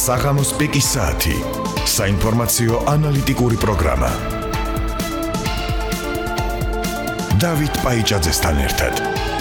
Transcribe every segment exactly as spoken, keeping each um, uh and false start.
საღამოს პიკის საათი. საინფორმაციო ანალიტიკური პროგრამა. დავით პაიჭაძესთან ერთად.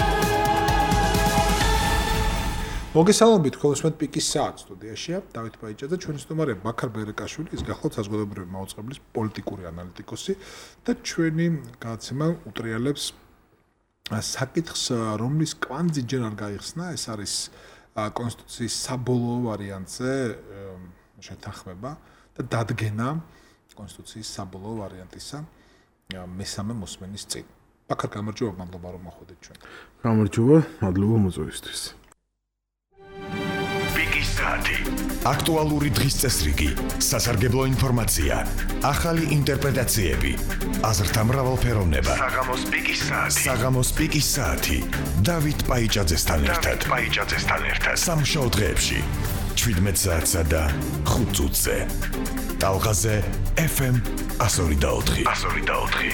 მოგესალმებით, ხოლმე პიკის საათს სტუდიაშია დავით პაიჭაძე, ჩვენი სტუმარია ბაქარ ბერეკაშვილი, ის გახლავთ საზოგადოებრივი მაუწყებლის პოლიტიკური ანალიტიკოსი და ჩვენი გადაცემა უტრიალებს საკითხს, რომლის კვანძი ჯერ არ გაიხსნა, ეს არის კონსტიტუციის საბოლოო ვარიანტზე შეთანხმება და დადგენა კონსტიტუციის საბოლოო ვარიანტისა მესამე მოსმენის წინ. ბაქარ, გამარჯობა, მადლობა რომ მოხვედით ჩვენ. გამარჯობა, მადლობა მოწვევისთვის. აქტუალური დღის წესრიგი, სასარგებლო ინფორმაცია, ახალი ინტერპრეტაციები, აზრთა მრავალფეროვნება. საღამოს პიკის საათი. საღამოს პიკის საათი. დავით პაიჭაძესთან ერთად. დავით პაიჭაძესთან ერთად. სამშაბათო დღეებში შვიდმეტ საათსა და ხუთ წუთზე. ტალღაზე ეფ ემ one oh four one oh four.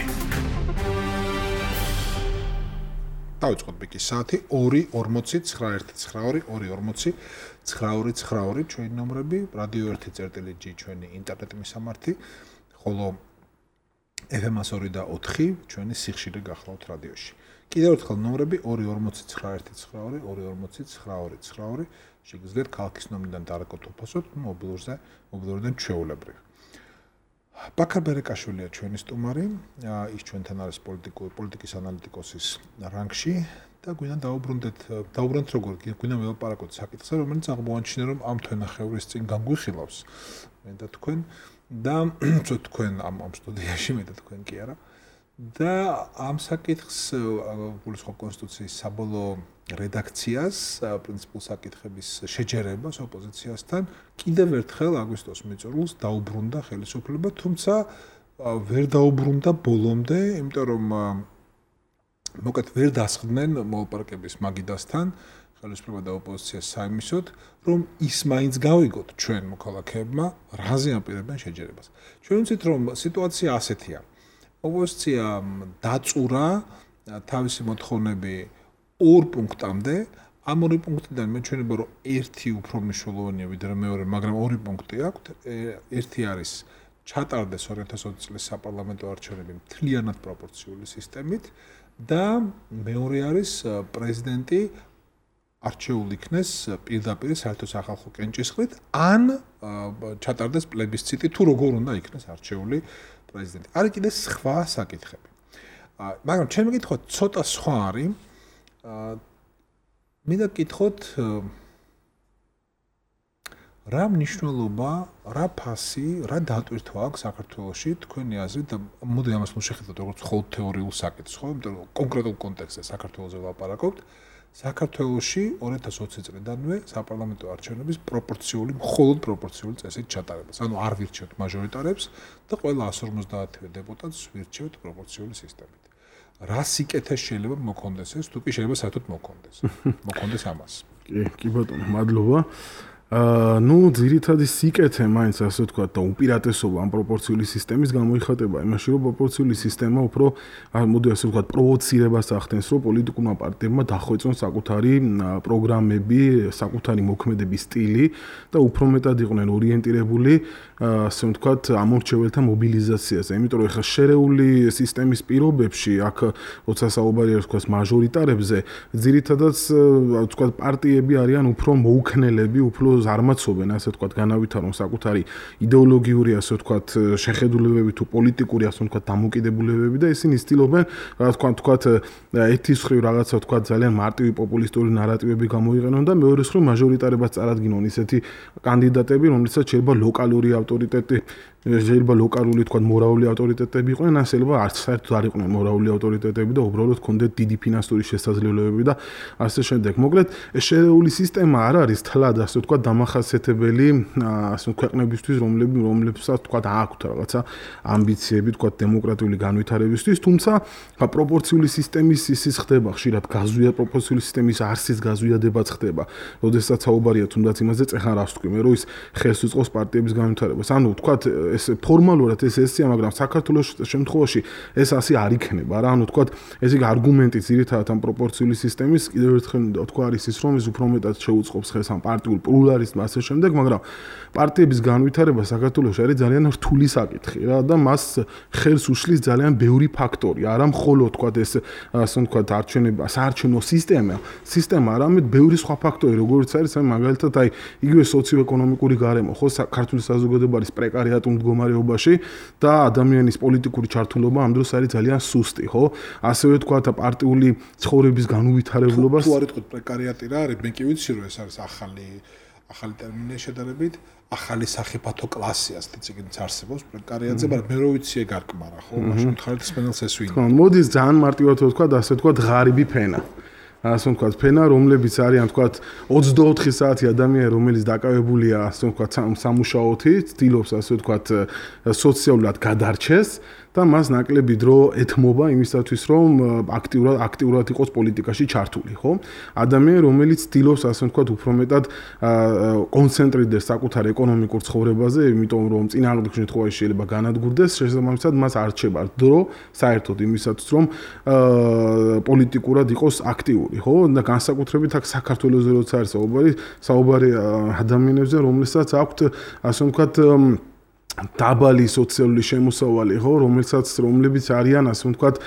დავიწყოთ პიკის საათი ორი ორმოცი ცხრა ერთი ცხრა ორი ორი ორმოცი ცხრა ორი ცხრა ორი ჩვენი ნომრები, რადიო ერთი წერტილი ჯი ჩვენი ინტერნეტ მისამართი, ხოლო ეფ ემ one oh four ჩვენი სიხშირე გახლავთ რადიოში. კიდევ ერთხელ ნომრები ორი ორმოცი ცხრა ერთი ცხრა ორი ორი ორმოცი ცხრა ორი ცხრა ორი შეგიძლიათ ქალაქის ნომრიდან დარეკოთ უფასოდ მობილურზე, მობილურიდან ჩვეულებრივ. ბაქარ ბერეკაშვილია ჩვენი სტუმარი, ის ჩვენთან არის პოლიტიკური პოლიტიკის ანალიტიკოსის რანგში და გვინდა დაუბრუნდეთ, დაუბრუნდეთ როგორ გვინდა ველაპარაკოთ საკითხზე, რომელიც აღმოაჩინა რომ ამ თვენახევრის წინ განგვიხილავს. მე და თქვენ და თქვენ ამ ამ სტუდიაში მე და თქვენ კი არა. და ამ საკითხს გულისხმობ კონსტიტუციის საბოლოო რედაქციას, პრინციპულ საკითხების შეჯერებას ოპოზიციასთან, კიდევ ერთხელ აგვისტოს მიწურულს დაუბრუნდა ხელისუფლება, თუმცა ვერ დაუბრუნდა ბოლომდე, იმიტომ რომ მოკლედ ვერ დასხდნენ მოლაპარაკების მაგიდასთან ხელისუფლება და ოპოზიცია საიმისოდ, რომ ის მაინც გავიგოთ ჩვენ მოქალაქეებმა, რაზე აპირებენ შეჯერებას. ჩვენ ვიცით რომ სიტუაცია ასეთია. ოპოზიცია დაწურა თავისი მოთხოვნები ორ პუნქტამდე, ამ ორი პუნქტიდან მეჩვენება რომ ერთი უფრო მნიშვნელოვანია ვიდრე მეორე, მაგრამ ორი პუნქტი აქვთ. ერთი არის ჩატარდეს ორი ათას ოცი წლის საპარლამენტო არჩევნები მთლიანად პროპორციული სისტემით და მეორე არის პრეზიდენტი არჩეულ იქნეს პირდაპირ საერთო სახალხო კენჭისყრით, ან ჩატარდეს პლებისციტი თუ როგორ უნდა იქნეს არჩეული პრეზიდენტი. არის კიდე სხვა საკითხები. მაგრამ ჩემი კითხვა ცოტა სხვა არის. მინდა გკითხოთ რა მნიშვნელობა, რა ფასი, რა დატვირთვა აქვს საქართველოში თქვენი აზრით და მოდი ამას მოშეხეთოთ როგორც მხოლოდ თეორიულ საკითხს, ხო? იმიტომ რომ კონკრეტულ კონტექსტზე საქართველოზე ვლაპარაკობთ. საქართველოში ორი ათას ოცი წლიდანვე საპარლამენტო არჩევნების პროპორციული, მხოლოდ პროპორციული წესით ჩატარებას. ანუ არ ვირჩევთ მაჟორიტარებს და ყველა one fifty დეპუტატს ვირჩევთ პროპორციული სისტემით. რა სიკეთე შეიძლება მოქონდეს ეს, თუ კი შეიძლება საერთოდ მოქონდეს. მოქონდეს ამას. კი, კი ბატონო, მადლობა. აა ნუ ძირითადი სიკეთე მაინც ასე ვთქვათ და უპირატესობა ამ პროპორციული სისტემის გამოიხატება იმაში, რომ პროპორციული სისტემა უფრო მოდი ასე ვთქვათ პროვოცირებას ახდენს, რომ პოლიტიკურმა პარტიებმა დახვეწონ საკუთარი პროგრამები, საკუთარი მოქმედების სტილი და უფრო მეტად იყვნენ ორიენტირებული ასე ვთქვათ ამორჩეველთა მობილიზაციაზე. იმიტომ რომ ეხლა შერეული სისტემის პირობებში, აქ როცა საუბარია ვთქვათ მაჟორიტარებზე, ძირითადად ვთქვათ პარტიები არიან უფრო მოუქნელები, უფრო ზარმაცობენ, ასე ვთქვათ, განავითარონ საკუთარი იდეოლოგიური, ასე ვთქვათ, შეხედულებები თუ პოლიტიკური, ასე ვთქვათ, დამოკიდებულებები და ისინი ცდილობენ, რა თქმა უნდა, ვთქვათ, ერთის მხრივ რაღაცა ვთქვათ, ძალიან მარტივი პოპულისტური ნარატივები გამოიყენონ და მეორეს მხრივ მაჟორიტარებას წარადგინონ ისეთი კანდიდატები, რომლითაც შეიძლება ლოკალური ავტორიტეტი, შეიძლება ლოკალური თქვა მორალური ავტორიტეტები იყვნენ, ან შეიძლება არც საერთოდ არ იყვნენ მორალური ავტორიტეტები და უბრალოდ ჰქონდეთ დიდი ფინანსური შესაძლებლობები და ასე შემდეგ. მოკლედ, შერეული სისტემა არ არის თლად ასე ვთქვათ დამახასიათებელი ასე ქვეყნებისთვის, რომლები რომლებსაც თქვა აქვთ რაღაცა ამბიციები თქვა დემოკრატიული განვითარებისთვის, თუმცა პროპორციული სისტემის ისიც ხდება ხშირად გაზვია პროპორციული სისტემის არსის გაზვიადებაც ხდება. როდესაც საუბარია თუნდაც იმაზე, წეხან რას ვთქვი მე, რომ ის ხელს უწყობს პარტიების განვითარებას. ანუ თქვა ეს ფორმალურად ეს ესეა, მაგრამ საქართველოს შემთხვევაში ეს ასე არ იქნება რა. ანუ თქვა ეს იგი არგუმენტი ძირითადად ამ პროპორციული სისტემის კიდევ ერთხელ თქვა არის ის, რომ ეს უფრო მეტად შეუწყობს ხელს ამ პარტიულ პლურალიზმს ასე შემდეგ, მაგრამ პარტიების განვითარება საქართველოში არის ძალიან რთული საკითხი რა და მას ხელს უშლის ძალიან ბევრი ფაქტორი. არა მხოლოდ თქვა ეს ასე თქვა არჩენება, საარჩევნო სისტემა, სისტემა, არამედ ბევრი სხვა ფაქტორი, როგორც არის აი მაგალითად აი იგივე სოციო-ეკონომიკური გარემო, ხო, ქართული საზოგადოება არის პრეკარიატულ მდგომარეობაში და ადამიანის პოლიტიკური ჩართულობა ამ დროს არის ძალიან სუსტი, ხო? ასევე თქვა პარტიული ცხოვრების განუვითარებლობას თუ არ იტყვით პრეკარიატი რა არის, მე კი ვიცი რომ ეს არის ახალი ახალი ტერმინი შედარებით, ახალი სახიფათო კლასი ასეთი ციგნიც არსებობს პრეკარიატზე, მაგრამ მე რო ვიცი ეგ არ კმარა, ხო? მაშინ ხართ სპენელს ეს ვინ. ხო, მოდის ძალიან მარტივად ვთქვა და ასე ვთქვა ღარიბი ფენა. ასე ვთქვათ, ფენა, რომლებიც არიან ვთქვათ ოცდაოთხი საათი ადამიანი, რომელიც დაკავებულია, ასე ვთქვათ, სამუშაოთი, ცდილობს ასე ვთქვათ სოციალურად გადარჩეს და მას ნაკლები დრო ეთმობა იმისათვის, რომ აქტიურად აქტიურად იყოს პოლიტიკაში ჩართული, ხო? ადამიანი, რომელიც ცდილობს ასე ვთქვათ, უფრო მეტად კონცენტრირდეს საკუთარ ეკონომიკურ ცხოვრებაზე, იმიტომ რომ წინააღმდეგ შემთხვევაში შეიძლება განადგურდეს, შესაბამისად მას არ რჩება დრო საერთოდ იმისათვის, რომ პოლიტიკურად იყოს აქტიური, ხო? და განსაკუთრებით აქ საქართველოს როცა არის საუბარი, საუბარი ადამიანებზე, რომლებსაც აქვთ ასე ვთქვათ დაბალი სოციალური შემოსავალი, ხო, რომელსაც რომლებიც არიან, ასე ვთქვათ,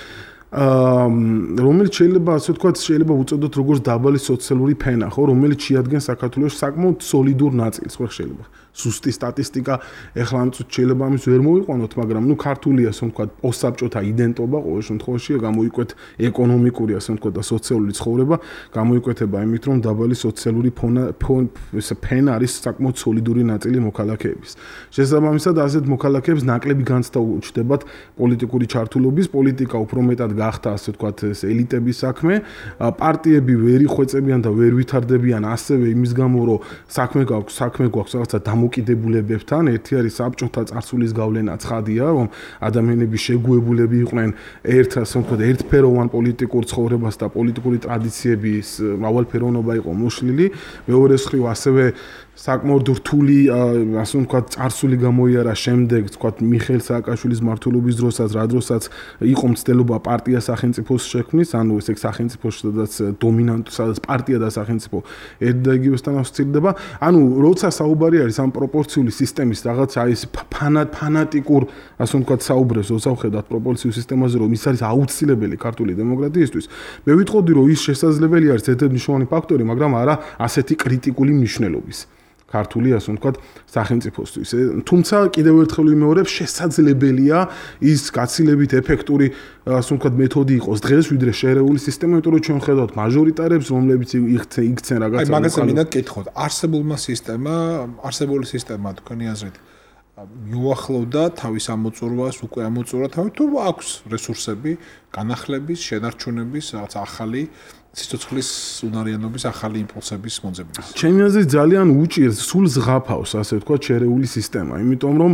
აა რომელიც შეიძლება ასე ვთქვათ, შეიძლება უწოდოთ როგორც დაბალი სოციალური ფენა, ხო, რომელიც შეადგენს საქართველოს საკმაოდ სოლიდურ ნაწილს, ხო, შეიძლება. სუსტი სტატისტიკა ეხლა ამ წუთში შეიძლება ამის ვერ მოვიყვანოთ, მაგრამ ნუ ქართული ასე ვთქვათ, პოსტსაბჭოთა იდენტობა ყოველ შემთხვევაში გამოიკვეთ ეკონომიკური ასე ვთქვათ და სოციალური ცხოვრება გამოიკვეთება იმით, რომ დაბალი სოციალური ფონა ფენა არის საკმაოდ სოლიდური ნაწილი მოქალაქეების. შესაბამისად, ასეთ მოქალაქეებს ნაკლები განცდა უჩნდებათ პოლიტიკური ჩართულობის, პოლიტიკა უფრო მეტად გახდა ასე ვთქვათ ეს ელიტების საქმე, პარტიები ვერ იხვეწებიან და ვერ ვითარდებიან ასევე იმის გამო, რომ საქმე გაქვს, საქმე გვაქვს რაღაცა დამოკიდებულებებთან, ერთი არის საბჭოთა წარსულის გავლენა ცხადია, რომ ადამიანები შეგუებულები იყვნენ ერთ ასე ვთქვათ, ერთფეროვან პოლიტიკურ ცხოვრებას და პოლიტიკური ტრადიციების მრავალფეროვნება იყო მოშლილი, მეორე მხრივ ასევე საკმაოდ რთული ასე ვთქვათ, წარსული გამოიარა შემდეგ, ვთქვათ, მიხეილ სააკაშვილის მმართველობის დროსაც, რა დროსაც იყო მცდელობა პარტია სახელმწიფოს შექმნის, ანუ ეს სახელმწიფოში სადაც დომინანტ, სადაც პარტია და სახელმწიფო ერთ და იგივესთან ასოცირდება, ანუ როცა საუბარი არის ამ პროპორციული სისტემის რაღაცა ის ფანატიკურ, ასე ვთქვათ, საუბრებს, როცა ვხედავთ პროპორციულ სისტემაზე, რომ ის არის აუცილებელი ქართული დემოკრატიისთვის, მე ვიტყოდი, რომ ის შესაძლებელი არის ერთ-ერთი მნიშვნელოვანი ფაქტორი, მაგრამ არა ასეთი კრიტიკული მნიშვნელობის. ქართული ასე ვთქვათ სახელმწიფოსთვის. თუმცა კიდევ ერთხელ ვიმეორებ, შესაძლებელია ის გაცილებით ეფექტური ასე ვთქვათ მეთოდი იყოს დღეს, ვიდრე შერეული სისტემა, იმიტომ რომ ჩვენ ხედავთ მაჟორიტარებს, რომლებიც იქცენ იქცენ რაღაცა. აი მაგაზე მინდა გკითხოთ, არსებულმა სისტემა, არსებული სისტემა თქვენი აზრით მიუახლოვდა თავის ამოწურვას, უკვე ამოწურვა თავი, თუ აქვს რესურსები, განახლების, შენარჩუნების, რაღაც ახალი სიცოცხლის უნარიანობის ახალი იმპულსების მოძებნის. ჩემი აზრით ძალიან უჭირს, სულ ზღაფავს, ასე ვთქვათ, შერეული სისტემა, იმიტომ რომ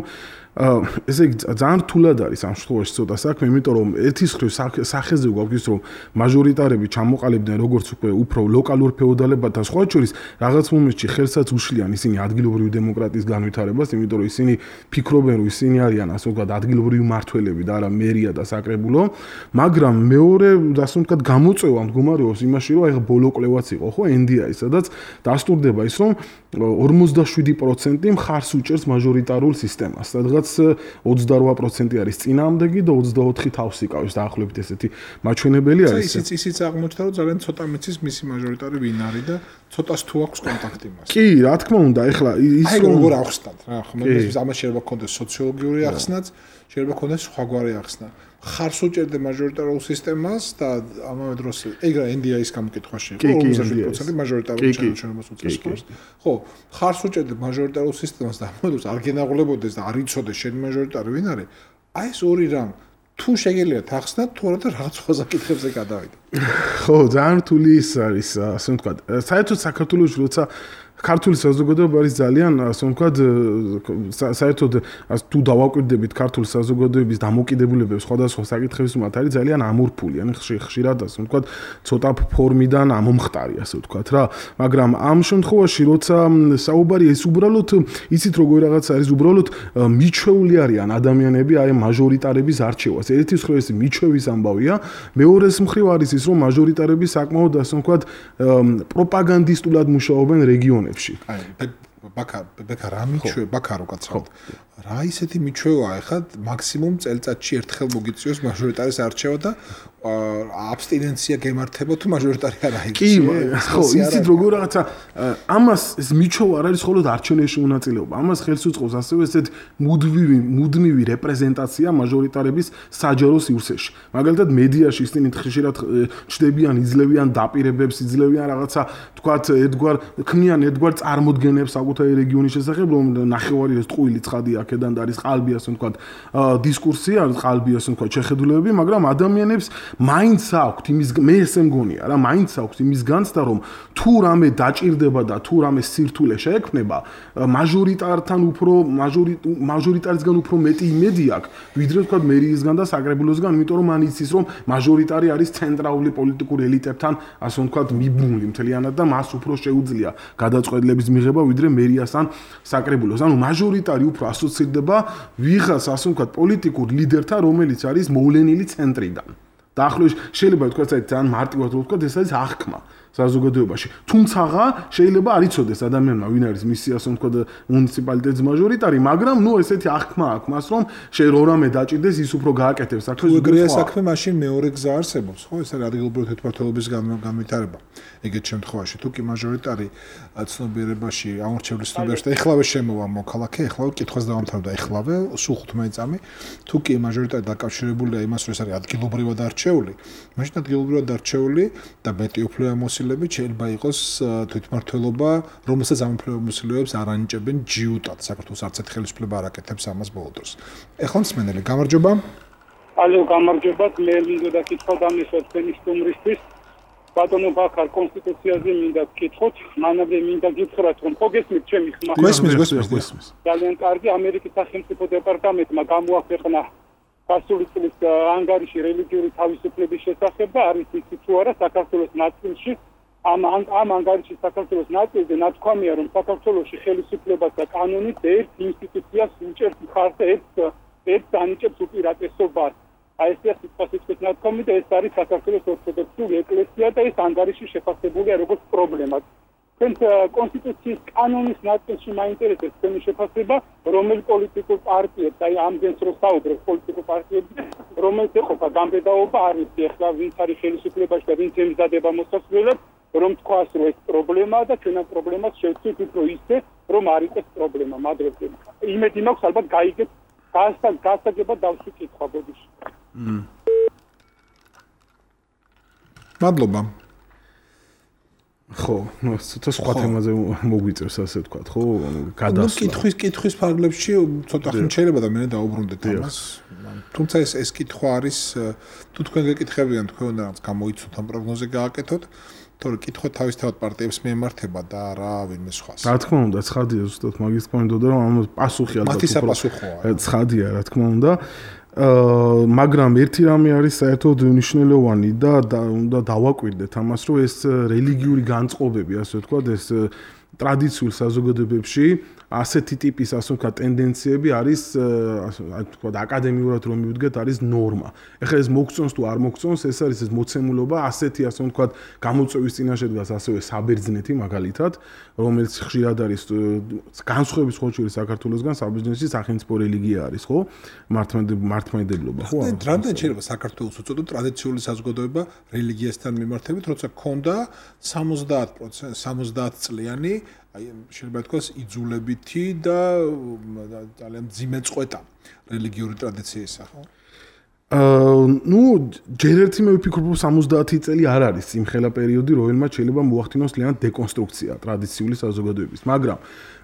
ესე იგი ძალიან რთულად არის ამ შემთხვევაში ცოტა საქმე, იმიტომ რომ ერთის მხრივ სახეზე გვაქვს ის, რომ მაჟორიტარები ჩამოყალიბდნენ როგორც უკვე უფრო ლოკალურ ფეოდალებად და სხვა შორის რაღაც მომენტში ხელსაც უშლიან ისინი ადგილობრივი დემოკრატიის განვითარებას, იმიტომ რომ ისინი ფიქრობენ, რომ ისინი არიან ასე ვთქვათ ადგილობრივი მმართველები და არა მერია და საკრებულო, მაგრამ მეორე ასე ვთქვათ გამოწვევა მდგომარეობს იმაში, რომ აი ბოლო კვლევაც იყო, ხო, ენ დი აი, სადაც დასტურდება ის, რომ ორმოცდაშვიდი პროცენტი მხარს უჭერს მაჟორიტარულ სისტემას, სადღაც ოცდარვა პროცენტი არის წინააღმდეგი და ოცდაოთხი თავს იკავებს დაახლოებით ესეთი მაჩვენებელი არის. ისიც ისიც აღმოჩნდა რომ ძალიან ცოტა მიცის მისი მაჟორიტარი ვინ არის და ცოტას თუ აქვს კონტაქტი მას. კი, რა თქმა უნდა, ეხლა ის რომ როგორ ახსნათ რა, ხო, მე ამას შეიძლება კონდეს სოციოლოგიური ახსნაც, შეიძლება კონდეს სხვაგვარი ახსნა. ხარს უჭერდა მაჟორიტარულ სისტემას და ამავე დროს ეგრე ენ დი აის გამოკითხვაში იყო ორმოცდაშვიდი პროცენტი მაჟორიტარულ ჩანაჩვენებას უწევს. ხო, ხარს უჭერდა მაჟორიტარულ სისტემას და ამავე დროს არ გენაღლებოდეს და არ იცოდეს შენი მაჟორიტარი ვინ არის. აი ეს ორი რამ თუ შეგიძლიათ ახსნათ, თუ არა და რაღაც სხვა საკითხებზე გადავიდეთ. ხო, ძალიან რთული ის არის, ასე ვთქვათ. საერთოდ საქართველოს როცა ქართული საზოგადოება არის ძალიან, ასე ვთქვათ, საერთოდ თუ დავაკვირდებით ქართული საზოგადოების დამოკიდებულებებს სხვადასხვა საკითხების მიმართ არის ძალიან ამორფული, ანუ ხშირად ასე ვთქვათ, ცოტა ფორმიდან ამომხტარი, ასე ვთქვათ რა, მაგრამ ამ შემთხვევაში როცა საუბარი ეს უბრალოდ იცით როგორ რაღაც არის, უბრალოდ მიჩვეული არიან ადამიანები აი მაჟორიტარების არჩევას. ერთის მხრივ ეს მიჩვევის ამბავია, მეორეს მხრივ არის ის რომ მაჟორიტარები საკმაოდ ასე ვთქვათ პროპაგანდისტულად მუშაობენ რეგიონებში. აი ბაქა ბაქა რა მიჩვევა ბაქარო კაცო რა ისეთი მიჩვევაა ხა მაქსიმუმ წელწადში ერთხელ მოგიწევს მაჟორიტარის არჩევა და აბსტინენცია გემართება თუ მაჟორიტარი არ არის კი ხო ისიც როგორ რაღაცა ამას ეს მიჩვევა არ არის მხოლოდ არჩევნებში მონაწილეობა ამას ხელს უწყობს ასევე ესეთ მუდმივი მუდმივი რეპრეზენტაცია მაჟორიტარების საჯარო სივრცეში მაგალითად მედიაში ისინი ხშირად ჩდებიან იძლევიან დაპირებებს იძლევიან რაღაცა თქვათ ერთგვარ ქმნიან ერთგვარ წარმოდგენებს საკუთარი რეგიონის შესახებ რომ ნახევარი ეს ტყუილი ცხადი აქედან არის ყალბი ასე ვთქვათ დისკურსი არის ყალბი ასე ვთქვათ შეხედულებები მაგრამ ადამიანებს მაინც აქვთ იმის მე ესე მგონია რა მაინც აქვთ იმის განცდა რომ თუ რამე დაჭირდება და თუ რამე სირთულე შეექმნება მაჟორიტართან უფრო მაჟორიტარისგან უფრო მეტი იმედი აქვს ვიდრე ვთქვათ მერიისგან და საკრებულოსგან იმიტომ რომ მან იცის რომ მაჟორიტარი არის ცენტრალური პოლიტიკური ელიტებთან ასე ვთქვათ მიბმული მთლიანად და მას უფრო შეუძლია გადაწყვეტილების მიღება ვიდრე მერიასთან საკრებულოს ანუ მაჟორიტარი უფრო ასოცირდება ვიღას ასე ვთქვათ პოლიტიკურ ლიდერთან რომელიც არის მოვლენილი ცენტრიდან დაახლოებით შეიძლება თქვა ძალიან მარტივად ვთქვათ ეს არის აღქმა საზოგადოებაში თუმცა შეიძლება არ იცოდეს ადამიანმა ვინ არის მისი ასე ვთქვათ მუნიციპალიტეტის მაჟორიტარი მაგრამ ნუ ესეთი აღქმა აქვს მას რომ შე რორამე დაჭirdეს ის უფრო გააკეთებს საქმეს თუ ეგრეა საქმე მაშინ მეორე გზა არსებობს ხო ეს არის ადგილობრივი თვითმმართველობის განვითარება ეგეთ შემთხვევაში თუ კი მაჟორიტარი ცნობიერებაში ამორჩევლის ცნობიერებაში ეხლავე შემოვა მოქალაქე ეხლავე კითხვას დავამთავრდა ეხლავე სულ ხუთმეტი წამი თუ კი მაჟორიტარი დაკავშირებულია იმას რომ ეს არის ადგილობრივად არჩეული მაშინ ადგილობრივად არჩეული და მეტი უფლებამოსილებით შეიძლება იყოს თვითმმართველობა რომელსაც ამ უფლებამოსილებებს არ ანიჭებენ ჯიუტად საქართველოს არც ერთ ხელისუფლება არ აკეთებს ამას ბოლო დროს ეხლა მსმენელი გამარჯობა ალო გამარჯობა მე მინდოდა კითხვა დამისვა თქვენი სტუმრისთვის ბატონო ბაქარ კონსტიტუციაზე მინდა გკითხოთ მანამდე მინდა გითხრათ რომ ხო გესმით ჩემი ხმა გესმის გესმის გესმის ძალიან კარგი ამერიკის სახელმწიფო დეპარტამენტმა გამოაქვეყნა გასული წლის ანგარიში რელიგიური თავისუფლების შესახებ და არის იცით თუ არა საქართველოს ნაწილში ამ ამ ანგარიშის საქართველოს ნაწილზე ნათქვამია რომ საქართველოში ხელისუფლებას და კანონით ერთ ინსტიტუციას უჭერს მხარს ერთ ერთ ანიჭებს უპირატესობას აი ეს სიტყვასიტყვით ნათქვამი და ეს არის საქართველოს ორთოდოქსული ეკლესია და ეს ანგარიში შეფასებულია როგორც პრობლემა თუმც კონსტიტუციის კანონის ნაწილში მაინტერესებს თქვენი შეფასება რომელ პოლიტიკურ პარტიებს აი ამდენს რო საუბრობ პოლიტიკურ პარტიებზე რომელიც ეყოფა გამბედაობა არის ახლა ვინც არის ხელისუფლებაში და ვინც ემზადება მოსასვლელად რომ თქვას რომ ეს პრობლემაა და ჩვენ ამ პრობლემას შევცვით უფრო ისე რომ არ იყოს პრობლემა მაგრამ იმედი მაქვს ალბათ გაიგეთ გასაგებად დავსვი კითხვა ბოდიში მადლობა ხო, ну, ცოტა სხვა თემაზე მოგვიწევს ასე ვთქვათ, ხო? გადასვლა. კითხვის კითხვის ფარგლებში ცოტა ხნით შეიძლება და მე დაუბრუნდეთ ამას. თუმცა ეს ეს კითხვა არის თუ თქვენ გეკითხებიან თქვენ უნდა რაღაც გამოიცოთ ამ პროგნოზე გააკეთოთ, თორე კითხვა თავისთავად პარტიებს მიემართება და რა ვინმე სხვას. რა თქმა უნდა, ცხადია ზუსტად მაგის თქმა უნდა რომ ამ პასუხი ალბათ მათი საპასუხოა. ცხადია, რა თქმა უნდა. აა მაგრამ ერთი რამე არის საერთოდ მნიშვნელოვანი და უნდა დავაკვირდეთ ამას რომ ეს რელიგიური განწყობები ასე ვთქვათ ეს ტრადიციულ საზოგადოებებში ასეთი ტიპის ასე ვთქვათ ტენდენციები არის ასე ვთქვათ აკადემიურად რომ მივდგეთ არის ნორმა. ეხლა ეს მოგწონს თუ არ მოგწონს ეს არის ეს მოცემულობა ასეთი ასე ვთქვათ გამოწვევის წინაშე დგას ასევე საბერძნეთი მაგალითად რომელიც ხშირად არის განსხვავების ხოჭური საქართველოსგან საბერძნეთის სახელმწიფო რელიგია არის ხო მართლმადიდებლობა ხო რამდენი შეიძლება საქართველოს უწოდოთ ტრადიციული საზოგადოება რელიგიასთან მიმართებით როცა ქონდა სამოცდაათ პროცენტი სამოცდაათ წლიანი აი შეიძლება თქვას იძულებითი და ძალიან მძიმე წყვეტა რელიგიური ტრადიციისა ხო აა ნუ ჯერ ერთი მე ვფიქრობ რომ სამოცდაათი წელი არ არის იმხელა პერიოდი რომელმაც შეიძლება მოახდინოს ძალიან დეკონსტრუქცია ტრადიციული საზოგადოების მაგრამ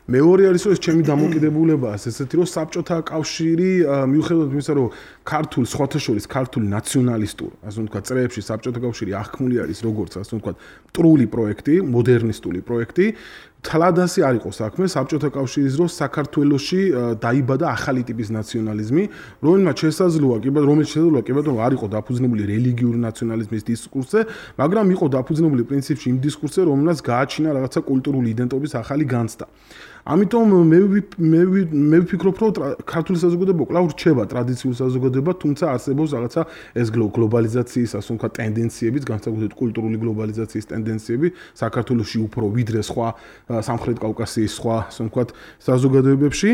მეორე არის რომ ეს ჩემი დამოკიდებულებაა ესეთი რომ საბჭოთა კავშირი მიუხედავად იმისა რომ ქართულ სხვათა შორის ქართული ნაციონალისტურ ასე ვთქვათ წრეებში საბჭოთა კავშირი აღქმული არის როგორც ასე ვთქვათ მტრული პროექტი მოდერნისტული პროექტი თლადასი არ იყო საქმე საბჭოთა კავშირის დროს საქართველოში დაიბადა ახალი ტიპის ნაციონალიზმი რომელმაც შესაძლოა კი ბატონო რომელიც შესაძლოა კი ბატონო არ იყო დაფუძნებული რელიგიური ნაციონალიზმის დისკურსზე მაგრამ იყო დაფუძნებული პრინციპში იმ დისკურსზე რომელმაც გააჩინა რაღაცა კულტურული იდენტობის ახალი განცდა ამიტომ მე მე მე ვფიქრობ რომ ქართული საზოგადოება კვლავ რჩება ტრადიციულ საზოგადოებად თუმცა არსებობს რაღაცა ეს გლობალიზაციის ასე ვთქვათ ტენდენციებიც განსაკუთრებით კულტურული გლობალიზაციის ტენდენციები საქართველოში უფრო ვიდრე სხვა სამხრეთ კავკასიის სხვა ასე ვთქვათ საზოგადოებებში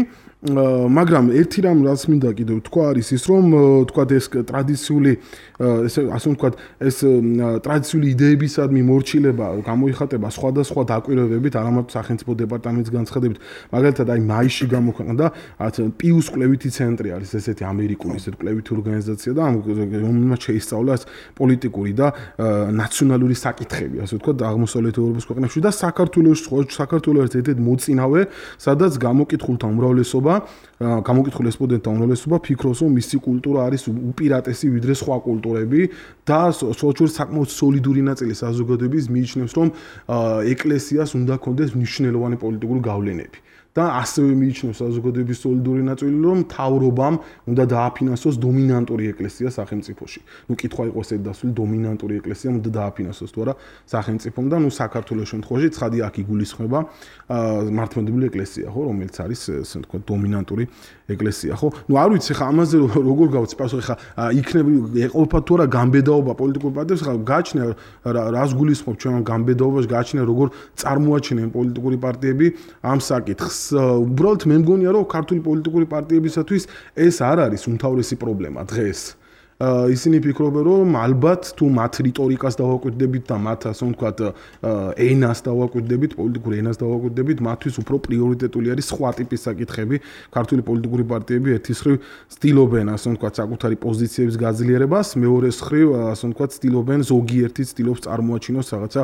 მაგრამ ერთი რამ რაც მინდა კიდევ თქვა არის ის რომ ვთქვათ ეს ტრადიციული ესე ასე ვთქვათ ეს ტრადიციული იდეებისადმი მორჩილება გამოიხატება სხვადასხვა დაკვირვებებით არამარტო სახელმწიფო დეპარტამენტის განცხადებით მაგალითად აი მაისში გამოქვეყნდა პიუს კვლევითი ცენტრი არის ესეთი ამერიკული ესეთი კვლევითი ორგანიზაცია და რომელმაც შეისწავლა პოლიტიკური და ნაციონალური საკითხები ასე ვთქვათ აღმოსავლეთ ევროპის ქვეყნებში და საქართველოს საქართველოს ერთ-ერთი მოწინავე სადაც გამოკითხულთა უმრავლესობა გამოკითხულ რესპონდენტთა უმრავლესობა ფიქრობს რომ მისი კულტურა არის უპირატესი ვიდრე სხვა კულტურები და სოციალურ საკმაოდ სოლიდური ნაწილი საზოგადოების მიიჩნევს რომ ეკლესიას უნდა ქონდეს მნიშვნელოვანი პოლიტიკური გავლენები და ასევე მიიჩნევს საზოგადოების სოლიდური ნაწილი რომ მთავრობამ უნდა დააფინანსოს დომინანტური ეკლესია სახელმწიფოში. ნუ კითხვა იყო ესეთი დასული დომინანტური ეკლესია უნდა დააფინანსოს თუ არა სახელმწიფომ და ნუ საქართველოს შემთხვევაში ცხადი აქ იგულისხმება მართლმადიდებელი ეკლესია ხო რომელიც არის ასე ვთქვათ დომინანტური ეკლესია ხო? ნუ არ ვიცი ხა ამაზე როგორ გავცი პასუხი ხა იქნება ეყოფა თუ არა გამბედაობა პოლიტიკურ პარტიებს ხა გააჩნია რას გულისხმობ ჩვენ გამბედაობაში გააჩნია როგორ წარმოაჩენენ პოლიტიკური პარტიები ამ საკითხს უბრალოდ მე მგონია რომ ქართული პოლიტიკური პარტიებისათვის ეს არ არის უმთავრესი პრობლემა დღეს ისინი ფიქრობენ რომ ალბათ თუ მათ რიტორიკას დავაკვირდებით და მათ ასე ვთქვათ ენას დავაკვირდებით პოლიტიკურ ენას დავაკვირდებით მათთვის უფრო პრიორიტეტული არის სხვა ტიპის საკითხები ქართული პოლიტიკური პარტიები ერთის მხრივ ცდილობენ ასე ვთქვათ საკუთარი პოზიციების გაძლიერებას მეორეს მხრივ ასე ვთქვათ ცდილობენ ზოგიერთი ცდილობს წარმოაჩინოს რაღაცა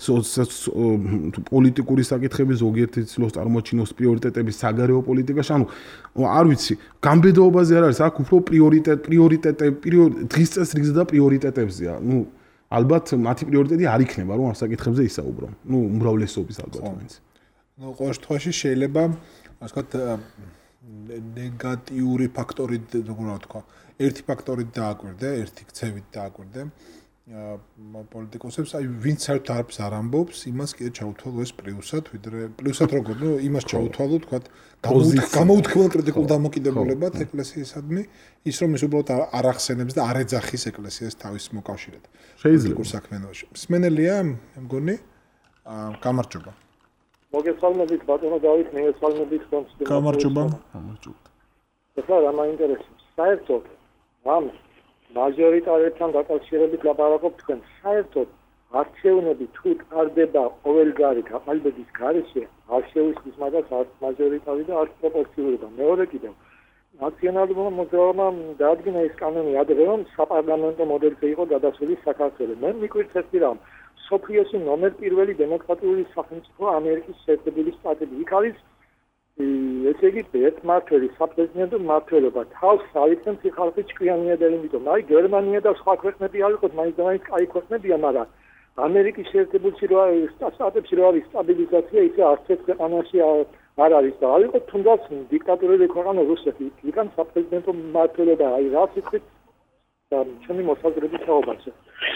პოლიტიკური საკითხები ზოგიერთი ცდილობს წარმოაჩინოს პრიორიტეტების საგარეო პოლიტიკაში ანუ არ ვიცი გამბედაობაზე არ არის აქ უფრო პრიორიტეტ პრიორიტეტები დღის წესრიგზე და პრიორიტეტებზეა. ნუ ალბათ მათი პრიორიტეტი არ იქნება რომ ამ საკითხებზე ისაუბრო. ნუ უმრავლესობის ალბათ მაინც. ნუ ყოველ შემთხვევაში შეიძლება ასე ვთქვათ ნეგატიური ფაქტორი როგორ ვთქვა. ერთი ფაქტორით დააკვირდე, ერთი ქცევით დააკვირდე. პოლიტიკოსებს აი ვინც საერთოდ არაფერს არ ამბობს, იმას კიდე ჩაუთვალო ეს პლუსად, ვიდრე პლუსად როგორ, ნუ იმას ჩაუთვალო, თქვათ, გამოუთქმელ კრიტიკულ დამოკიდებულებად ეკლესიისადმი, ის რომ ის უბრალოდ არ ახსენებს და არ ეძახის ეკლესიას თავის მოკავშირედ. შეიძლება საქმიანობაში. მსმენელია, მე მგონი, გამარჯობა. მოგესალმებით ბატონო დავით, მე ესალმებით კონსტიტუციის. გამარჯობა. გამარჯობა. ეხლა რა მაინტერესებს? საერთოდ ამ მაჟორიტარებთან დაკავშირებით ლაპარაკობთ თქვენ საერთოდ არჩევნები თუ ტარდება ყოველგვარი გაყალბების გარეშე არ შეუსწრის მაგას არც მაჟორიტარი და არც პროპორციულობა მეორე კიდევ ნაციონალურმა მოძრაობამ დაადგინა ეს კანონი ადრე რომ საპარლამენტო მოდელზე იყო გადასული საქართველოს მე მიკვირს ერთი რამ სოფიოსი ნომერ პირველი დემოკრატიული სახელმწიფო ამერიკის შეერთებული შტატები იქ არის ესე იგი ერთმართველი საპრეზიდენტო მმართველობა თავს აიწევს ხალხი ჭკვიანია და იმიტომ აი გერმანია და სხვა ქვეყნები არ იყოთ მაინც და მაინც კაი ქვეყნებია მაგრამ ამერიკის შეერთებულში რო არის შტატებში რო არის სტაბილიზაცია ისე არც ერთ ქვეყანაში არ არის და არ იყო თუნდაც დიქტატურული ქვეყანა რუსეთი იქან საპრეზიდენტო მმართველობა აი რა სიტყვით და ჩემი მოსაზრებით საუბარზე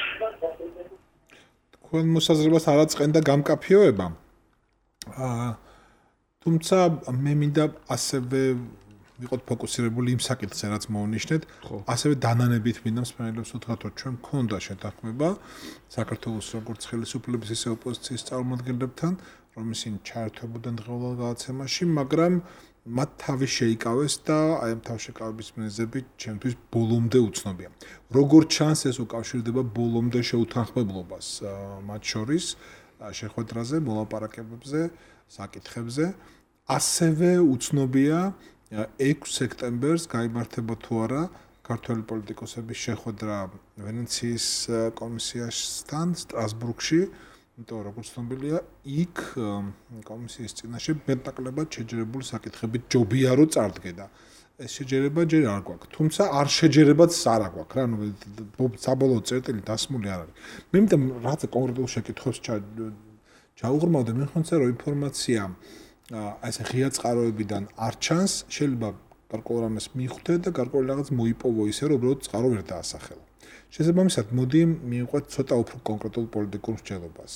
თქვენ მოსაზრებას არ აწყენდა გამკაფიოება აა თუმცა მე მინდა ასევე ვიყოთ ფოკუსირებული იმ საკითხზე რაც მოვნიშნეთ ასევე დანანებით მინდა მსმენელებს უთხრათ რომ ჩვენ მქონდა შეთანხმება საქართველოს როგორც ხელისუფლების ისე ოპოზიციის წარმომადგენლებთან რომ ისინი ჩაერთვებოდნენ დღეულ გადაცემაში მაგრამ მათ თავი შეიკავეს და აი ამ თავშეკავების მიზეზები ჩემთვის ბოლომდე უცნობია როგორ ჩანს ეს უკავშირდება ბოლომდე შეუთანხმებლობას მათ შორის შეხვედრაზე მოლაპარაკებებზე საკითხებზე ასევე უცნობია ექვსი სექტემბერს გაიმართება თუ არა ქართველი პოლიტიკოსების შეხვედრა ვენეციის კომისიასთან სტრასბურგში იმიტომ როგორც ცნობილია, იქ კომისიის წინაშე მეტნაკლებად შეჯერებული საკითხებით ჯობია რომ წარდგე და ეს შეჯერება ჯერ არ გვაქვს. თუმცა არ შეჯერებაც არ აქვს რა, ნუ საბოლოო წერტილი დასმული არ არის. მე მინდა რაც კონკრეტულ შეკითხვებს ჩაუღრმავდე, მე ხონცე რომ ინფორმაცია აი ესე ღია წყაროებიდან არ ჩანს, შეიძლება გარკვეულ რამეს მიხვდე და გარკვეული რაღაც მოიპოვო ისე რომ უბრალოდ წყარო ვერ დაასახელა. შესაბამისად, მოდი მივყვეთ ცოტა უფრო კონკრეტულ პოლიტიკურ მსჯელობას.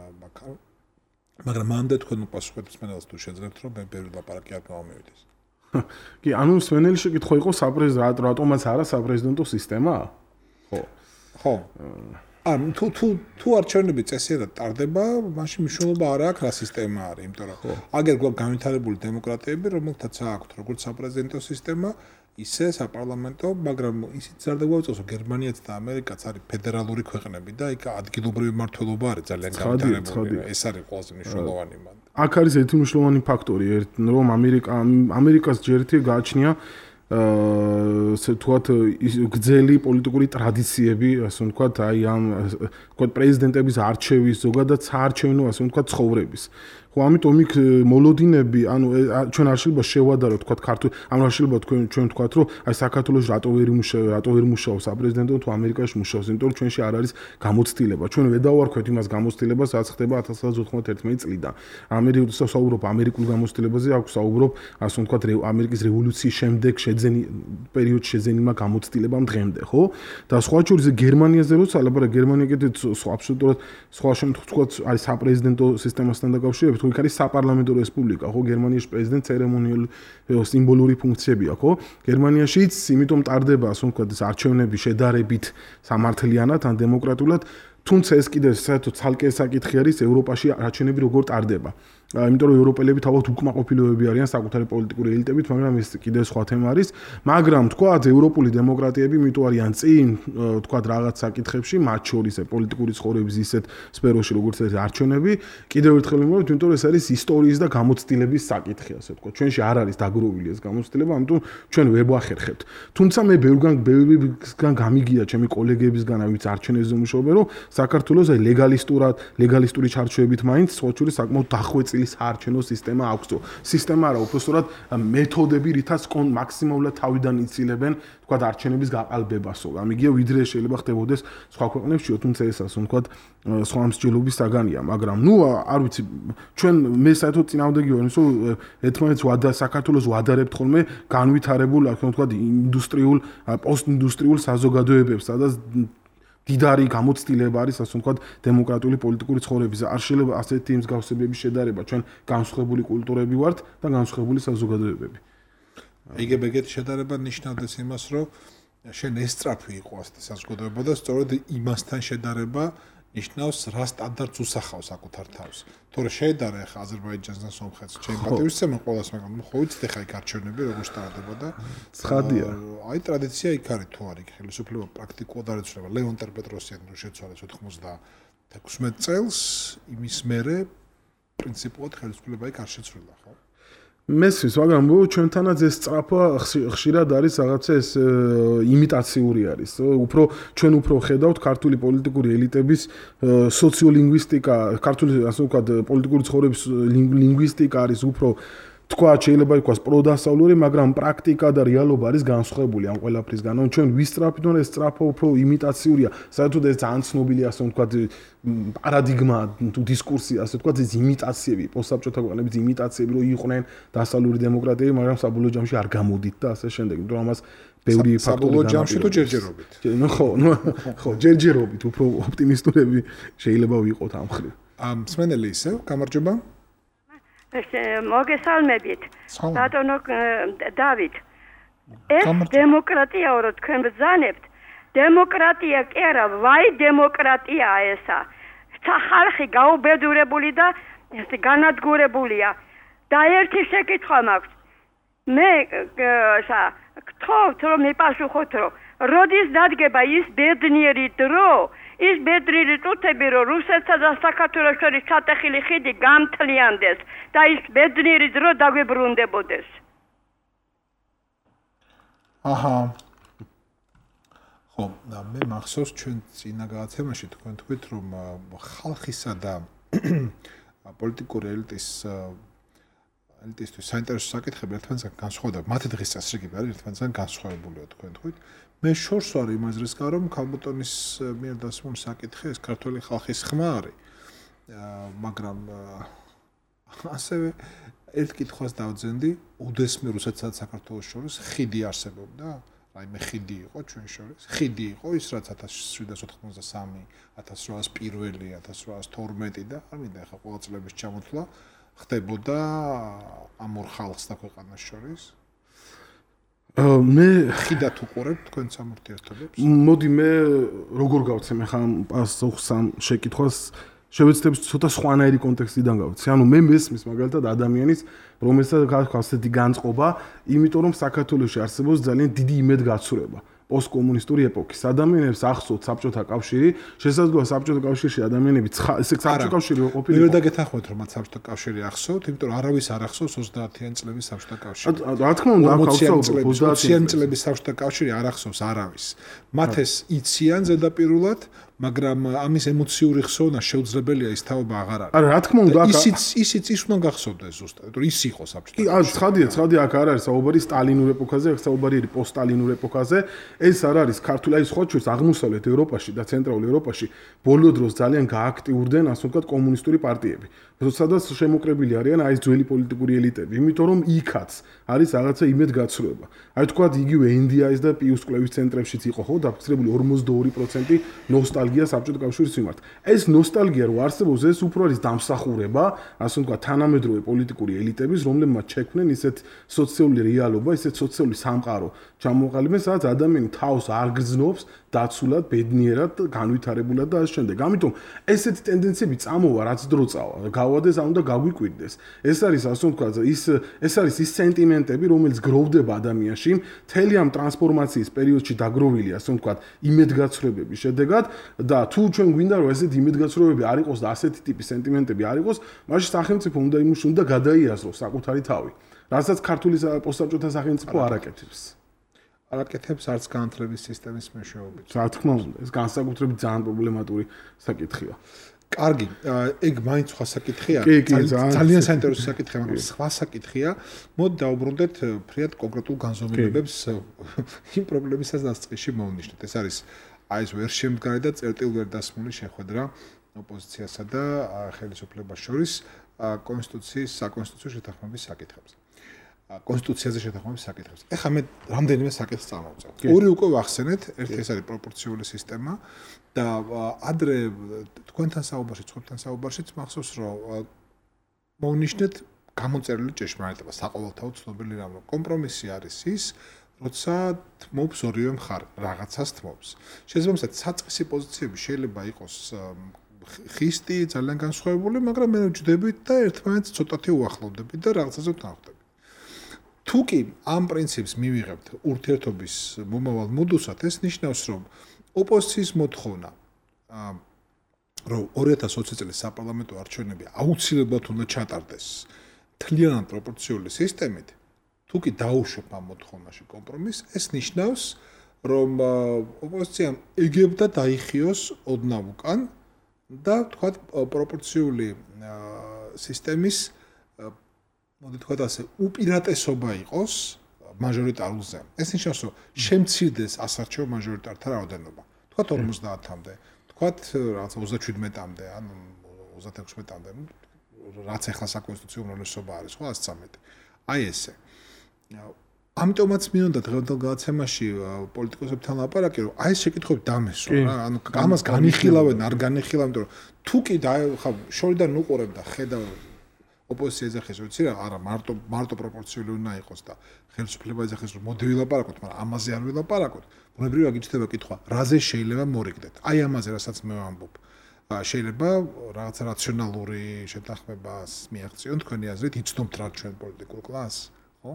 მაგრამ მანდა თქვენ უპასუხებთ მსმენელს თუ შეძლებთ რომ მე ბევრი ლაპარაკი არ გამომივიდეს. კი, ანუ მსმენელი შეკითხვა იყო საპრეზიდენტო, რატომაც არა საპრეზიდენტო სისტემა? ხო. ხო. ან თუ თუ თუ არჩევნები წესიერად ტარდება, მაშინ მნიშვნელობა არ აქვს რა სისტემა არის, იმიტომ რომ აგერ გვაქვს განვითარებული დემოკრატიები, რომელთაც აქვთ როგორც საპრეზიდენტო სისტემა, ისე საპარლამენტო, მაგრამ ისიც არ დაგვაწევს, რომ გერმანიაც და ამერიკაც არის ფედერალური ქვეყნები და იქ ადგილობრივი მმართველობა არის ძალიან განვითარებული. ეს არის ყველაზე მნიშვნელოვანი მანდ. აქ არის ერთი მნიშვნელოვანი ფაქტორი, რომ ამერიკა ამერიკას ჯერ ერთი გააჩნია აა თქვათ გრძელი პოლიტიკური ტრადიციები, ასე ვთქვათ, აი ამ თქვათ პრეზიდენტების არჩევის, ზოგადად საარჩევნო, ასე ვთქვათ, ცხოვრების. ხო, ამიტომ იქ მოლოდინები, ანუ ჩვენ არ შეიძლება შევადაროთ, თქვათ, ქართულ, ანუ არ შეიძლება თქვენ ჩვენ ვთქვათ, რომ აი საქართველოს რატო ვერ იმუშავა, რატო ვერ მუშაობს საპრეზიდენტო თუ ამერიკაში მუშაობს, იმიტომ რომ ჩვენში არ არის გამოცდილება. ჩვენ ვერ დავარქვეთ იმას გამოცდილებას, რაც ხდება ათას ცხრაასა ოცდაათი წლიდან. ამერიკას საუბრობ ამერიკულ გამოცდილებაზე, აქვს საუბრობ, ასე ვთქვათ, ამერიკის რევოლუციის შემდეგ შეძენი პერიოდში შეძენილმა გამოცდილებამ დღემდე, ხო? და სხვა შორის გერმანიაზე როცა ლაპარაკ გერმანია კიდე აბსოლუტურად სხვა შემთხვევაში არის საპრეზიდენტო სისტემასთან დაკავშირებით, იქ არის საპარლამენტო რესპუბლიკა, ხო? გერმანიაში პრეზიდენტ ცერემონიალური სიმბოლური ფუნქციები აქვს, ხო? გერმანიაშიც იმიტომ ტარდება, ასე ვთქვათ, არჩევნები შედარებით სამართლიანად ან დემოკრატულად, თუმცა ეს კიდე საერთოდ ცალკე საკითხი არის ევროპაში არჩევნები როგორ ტარდება. იმიტომ რომ ევროპელები თავად უკმაყოფილოები არიან საკუთარი პოლიტიკური ელიტებით, მაგრამ ეს კიდე სხვა თემა არის. მაგრამ თქვათ, ევროპული დემოკრატიები მითო არიან წინ, თქვათ, რაღაც საკითხებში, მათ შორის პოლიტიკური ცხოვრების ისეთ სფეროში, როგორც არის არჩევნები, კიდევ ერთხელ ვიმეორებ, იმიტომ რომ ეს არის ისტორიის და გამოცდილების საკითხი, ასე ვთქვათ. ჩვენში არ არის დაგროვილი ეს გამოცდილება, ამიტომ ჩვენ ვერ ვახერხებთ. თუმცა მე ბევრგან ბევრგან გამიგია ჩემი კოლეგებისგან, ვინც არჩევნებზე მუშაობენ, რომ საქართველოს აი ლეგალისტურად, ლეგალისტური ჩარჩოებით მაინც სხვა შორის საკმაოდ დახვეწილი საარჩევნო სისტემა აქვს. სისტემა არა, უბრალოდ მეთოდები, რითაც მაქსიმალურად თავიდან იცილებენ, თქვა არჩევნების გაყალბებასო. ამიგია ვიდრე შეიძლება ხდებოდეს სხვა ქვეყნებში, თუმცა ეს ასე ვთქვათ, სხვა მსჯელობის საგანია, მაგრამ ნუ არ ვიცი, ჩვენ მე საერთოდ წინააღმდეგი ვარ იმის, რომ ერთმანეთს ვადა საქართველოს ვადარებთ ხოლმე განვითარებულ, ასე ვთქვათ, ინდუსტრიულ, პოსტინდუსტრიულ საზოგადოებებს, სადაც დიდარი გამოცდილება არის, ასე ვთქვათ, დემოკრატიული პოლიტიკური ცხოვრების. არ შეიძლება ასეთი მსგავსებების შედარება, ჩვენ განსხვავებული კულტურები ვართ და განსხვავებული საზოგადოებები. ეგ-ეგეთი შედარება ნიშნავდეს იმას, რომ შენ ესწრაფი იყო ასეთი საზოგადოება და სწორედ იმასთან შედარება ნიშნავს რა სტანდარტს უსახავს საკუთარ თავს. თორე შეედარე ახლა აზერბაიჯანს და სომხეთს, ჩემ პატივისცემა ყოველას, მაგრამ ხო ვიცით ახლა იქ არჩევნები როგორ სტარდება და ცხადია. აი ტრადიცია იქ არის თუ არის, ხელისუფლება პრაქტიკულად არ ეცვლება. ლეონ ტერპეტროსიანი რო შეცვალეს ოთხმოცდაექვსმეტ წელს, იმის მერე პრინციპულად ხელისუფლება იქ არ შეცვლილა, ხო? მესმის, მაგრამ ჩვენთანაც ეს სწრაფა ხშირად არის რაღაცა ეს იმიტაციური არის. უფრო ჩვენ უფრო ხედავთ ქართული პოლიტიკური ელიტების სოციოლინგვისტიკა, ქართული ასე ვთქვათ, პოლიტიკური ცხოვრების ლინგვისტიკა არის უფრო თქვა შეიძლება იყოს პროდასავლური, მაგრამ პრაქტიკა და რეალობა არის განსხვავებული ამ ყველაფრისგან. ანუ ჩვენ ვისწრაფით, რომ ეს სწრაფა უფრო იმიტაციურია. საერთოდ ეს ძალიან ცნობილი ასე ვთქვათ პარადიგმა თუ დისკურსი, ასე ვთქვათ, ეს იმიტაციები, პოსტსაბჭოთა ქვეყნების იმიტაციები, რომ იყვნენ დასავლური დემოკრატიები, მაგრამ საბოლოო ჯამში არ გამოდით და ასე შემდეგ. იმიტომ ამას ბევრი ფაქტორი საბოლოო ჯამში თუ ჯერჯერობით. ნუ ხო, ნუ ხო, ჯერჯერობით, უფრო ოპტიმისტურები შეიძლება ვიყოთ ამ მხრივ. ამ მსმენელი ისე, გამარჯობა. მოგესალმებით. ბატონო დავით. ეს დემოკრატიაო რო თქვენ ბრძანებთ, დემოკრატია კი არა, ვაი დემოკრატიაა ესა. ხალხი გაუბედურებული და განადგურებულია. და ერთი შეკითხვა მაქვს. მე გთხოვთ რომ მიპასუხოთ, რომ როდის დადგება ის ბედნიერი დრო, ის ბედნიერი წუთები, რომ რუსეთსა და საქართველოს შორის ჩატეხილი ხიდი გამთლიანდეს და ის ბედნიერი დრო დაგვიბრუნდებოდეს. აჰა. ხო, მე მახსოვს ჩვენ წინა გადაცემაში თქვენ თქვით რომ ხალხისა და პოლიტიკური ელიტის ელიტისთვის საინტერესო საკითხები ერთმანეთთან განსხვავდება. მათი დღის წესრიგები არის ერთმანეთთან განსხვავებულია თქვენ თქვით. მე შორს ვარ იმას რისკა რომ ქალბატონის მიერ დასმული საკითხი ეს ქართული ხალხის ხმა არის. მაგრამ ასევე ერთ კითხვას დავძენდი, უდესმე რუსეთსა და საქართველოს შორის ხიდი არსებობდა? რაიმე ხიდი იყო ჩვენ შორის. ხიდი იყო ის რაც ათას შვიდას ოთხმოცდასამი, ათას რვაას პირველი, ათას რვაას თორმეტი და არ მინდა ახლა ყველა წლების ჩამოთვლა ხდებოდა ამ ორ ხალხს და ქვეყანას შორის. მე ხიდათ უყურებ თქვენ სამურთიერთობებს. მოდი მე როგორ გავცემ ახლა პასუხს ამ შეკითხვას შევეცდებ ცოტა სხვანაირი კონტექსტიდან გავცე. ანუ მე მესმის მაგალითად ადამიანის რომელსაც გაქვს ასეთი განწყობა, იმიტომ რომ საქართველოში არსებობს ძალიან დიდი იმედგაცრუება. პოსტკომუნისტური ეპოქის ადამიანებს ახსოვთ საბჭოთა კავშირი, შესაძლოა საბჭოთა კავშირში ადამიანები ესე საბჭოთა კავშირი ყოფილი. მე ვერ დაგეთანხმოთ რომ მათ საბჭოთა καύშირი ახსოვთ, იმიტომ რომ არავის არ ახსოვს ოცდაათიანი წლების საბჭოთა კავშირი. რა თქმა უნდა, ახსოვთ ოცდაათიანი წლების საბჭოთა კავშირი არ ახსოვს არავის. მათ ეს იციან ზედაპირულად, მაგრამ ამის ემოციური ხსოვნა შეუძლებელია ის თაობა აღარ არის. არა, რა თქმა უნდა, ისიც ისიც ის უნდა გახსოვდეს ზუსტად, რომ ის იყო საბჭოთა კავშირი. კი, ცხადია, ცხადია, აქ არ არის საუბარი სტალინურ ეპოქაზე, აქ საუბარი არის პოსტსტალინურ ეპოქაზე. ეს არ არის ქართული, აი სხვა ჩვენს აღმოსავლეთ ევროპაში და ცენტრალურ ევროპაში ბოლო დროს ძალიან გააქტიურდნენ, ასე ვთქვათ, კომუნისტური პარტიები. სადაც შემოკრებილი არიან აი ეს ძველი პოლიტიკური ელიტები, იმიტომ რომ იქაც არის რაღაცა იმედგაცრუება. აი თქვათ იგივე ინდიაის და პიუს კვლევის ცენტრებშიც იყო ხო დაფიქსირებული ორმოცდაორი პროცენტი ნოსტალგია საბჭოთა კავშირის მიმართ. ეს ნოსტალგია რო არსებობს, ეს უფრო არის დამსახურება, ასე ვთქვათ, თანამედროვე პოლიტიკური ელიტების, რომლებმაც შექმნენ ისეთ სოციალური რეალობა, ისეთ სოციალური სამყარო ჩამოყალიბეს, სადაც ადამიანი თავს არ გრძნობს დაცულად, ბედნიერად, განვითარებულად და ასე შემდეგ. ამიტომ ესეთი ტენდენციები წამოვა, რაც დრო წავა. გავადეს, ამ უნდა გაგვიკვირდეს. ეს არის ასე ვთქვათ, ის ეს არის ის სენტიმენტები, რომელიც გროვდება ადამიანში, მთელი ამ ტრანსფორმაციის პერიოდში დაგროვილი, ასე ვთქვათ, იმედგაცრუებების შედეგად და თუ ჩვენ გვინდა რომ ესეთი იმედგაცრუებები არ იყოს და ასეთი ტიპის სენტიმენტები არ იყოს, მაშინ სახელმწიფო უნდა იმუშ უნდა გადაიაზროს საკუთარი თავი. რასაც ქართული პოსტსაბჭოთა სახელმწიფო არ აკეთებს. არ აკეთებს არც განათლების სისტემის მეშვეობით. რა თქმა უნდა, ეს განსაკუთრებით ძალიან პრობლემატური საკითხია. კარგი, ეგ მაინც სხვა საკითხია. ძალიან საინტერესო საკითხია, მაგრამ სხვა საკითხია. მოდი დავუბრუნდეთ ფრიად კონკრეტულ განზომილებებს იმ პრობლემისას დასწრებში მოვნიშნოთ. ეს არის აი ეს ვერ შემდგარი და წერტილ ვერ დასმული შეხვედრა ოპოზიციასა და ხელისუფლებას შორის კონსტიტუციის საკონსტიტუციო შეთანხმების საკითხებზე. კონსტიტუციაზე შეთანხმების საკითხებს. ეხლა მე რამდენიმე საკითხს წამოვწევ. ორი უკვე ვახსენეთ, ერთი ეს არის პროპორციული სისტემა და ადრე თქვენთან საუბარში, თქვენთან საუბარშიც მახსოვს, რომ მოვნიშნეთ გამოწერილი ჭეშმარიტება, საყოველთაო ცნობილი რამ, რომ კომპრომისი არის ის, როცა თმობს ორივე მხარე, რაღაცას თმობს. შესაბამისად, საწყისი პოზიციები შეიძლება იყოს ხისტი, ძალიან განსხვავებული, მაგრამ მე ვჯდებით და ერთმანეთს ცოტათი უახლოვდებით და რაღაცაზე ვთანხმდებით. თუ კი ამ პრინციპს მივიღებთ ურთიერთობის მომავალ მოდუსად, ეს ნიშნავს, რომ ოპოზიციის მოთხოვნა, რომ ორი ათას ოცი წლის საპარლამენტო არჩევნები აუცილებლად უნდა ჩატარდეს მთლიანად პროპორციული სისტემით, თუ კი დაუშვებ ამ მოთხოვნაში კომპრომისს, ეს ნიშნავს, რომ ოპოზიციამ ეგებდა დაიხიოს ოდნავ უკან და თქვათ პროპორციული სისტემის მოდი თქვათ ასე უპირატესობა იყოს მაჟორიტარულზე. ეს ნიშნავს, რომ შემცირდეს ასარჩევ მაჟორიტართა რაოდენობა. თქვათ ორმოცდაათამდე, თქვათ რაღაც ოცდაშვიდმეტამდე, ან ოცდაექვსმეტამდე, რაც ახლა საკონსტიტუციო უმრავლესობა არის, ხო, ათს ცხრამეტი. აი ესე. ამიტომაც მინდოდა დღევანდელ გადაცემაში პოლიტიკოსებთან ლაპარაკი, რომ აი ეს შეკითხვები დამესვა რა, ანუ ამას განიხილავენ, არ განიხილავენ, იმიტომ რომ თუ კი ხა შორიდან უყურებ და ხედავ ოპოზიცია ეძახის, ვიცი რა, არა, მარტო მარტო პროპორციული უნდა იყოს და ხელისუფლება ეძახის, რომ მოდი ვილაპარაკოთ, მაგრამ ამაზე არ ვილაპარაკოთ. ბუნებრივია გიჩნდება კითხვა, რაზე შეიძლება მორიგდეთ. აი ამაზე, რასაც მე ვამბობ. შეიძლება რაღაც რაციონალური შეთანხმებას მიაღწიონ თქვენი აზრით, იცნობთ რა ჩვენ პოლიტიკურ კლასს, ხო?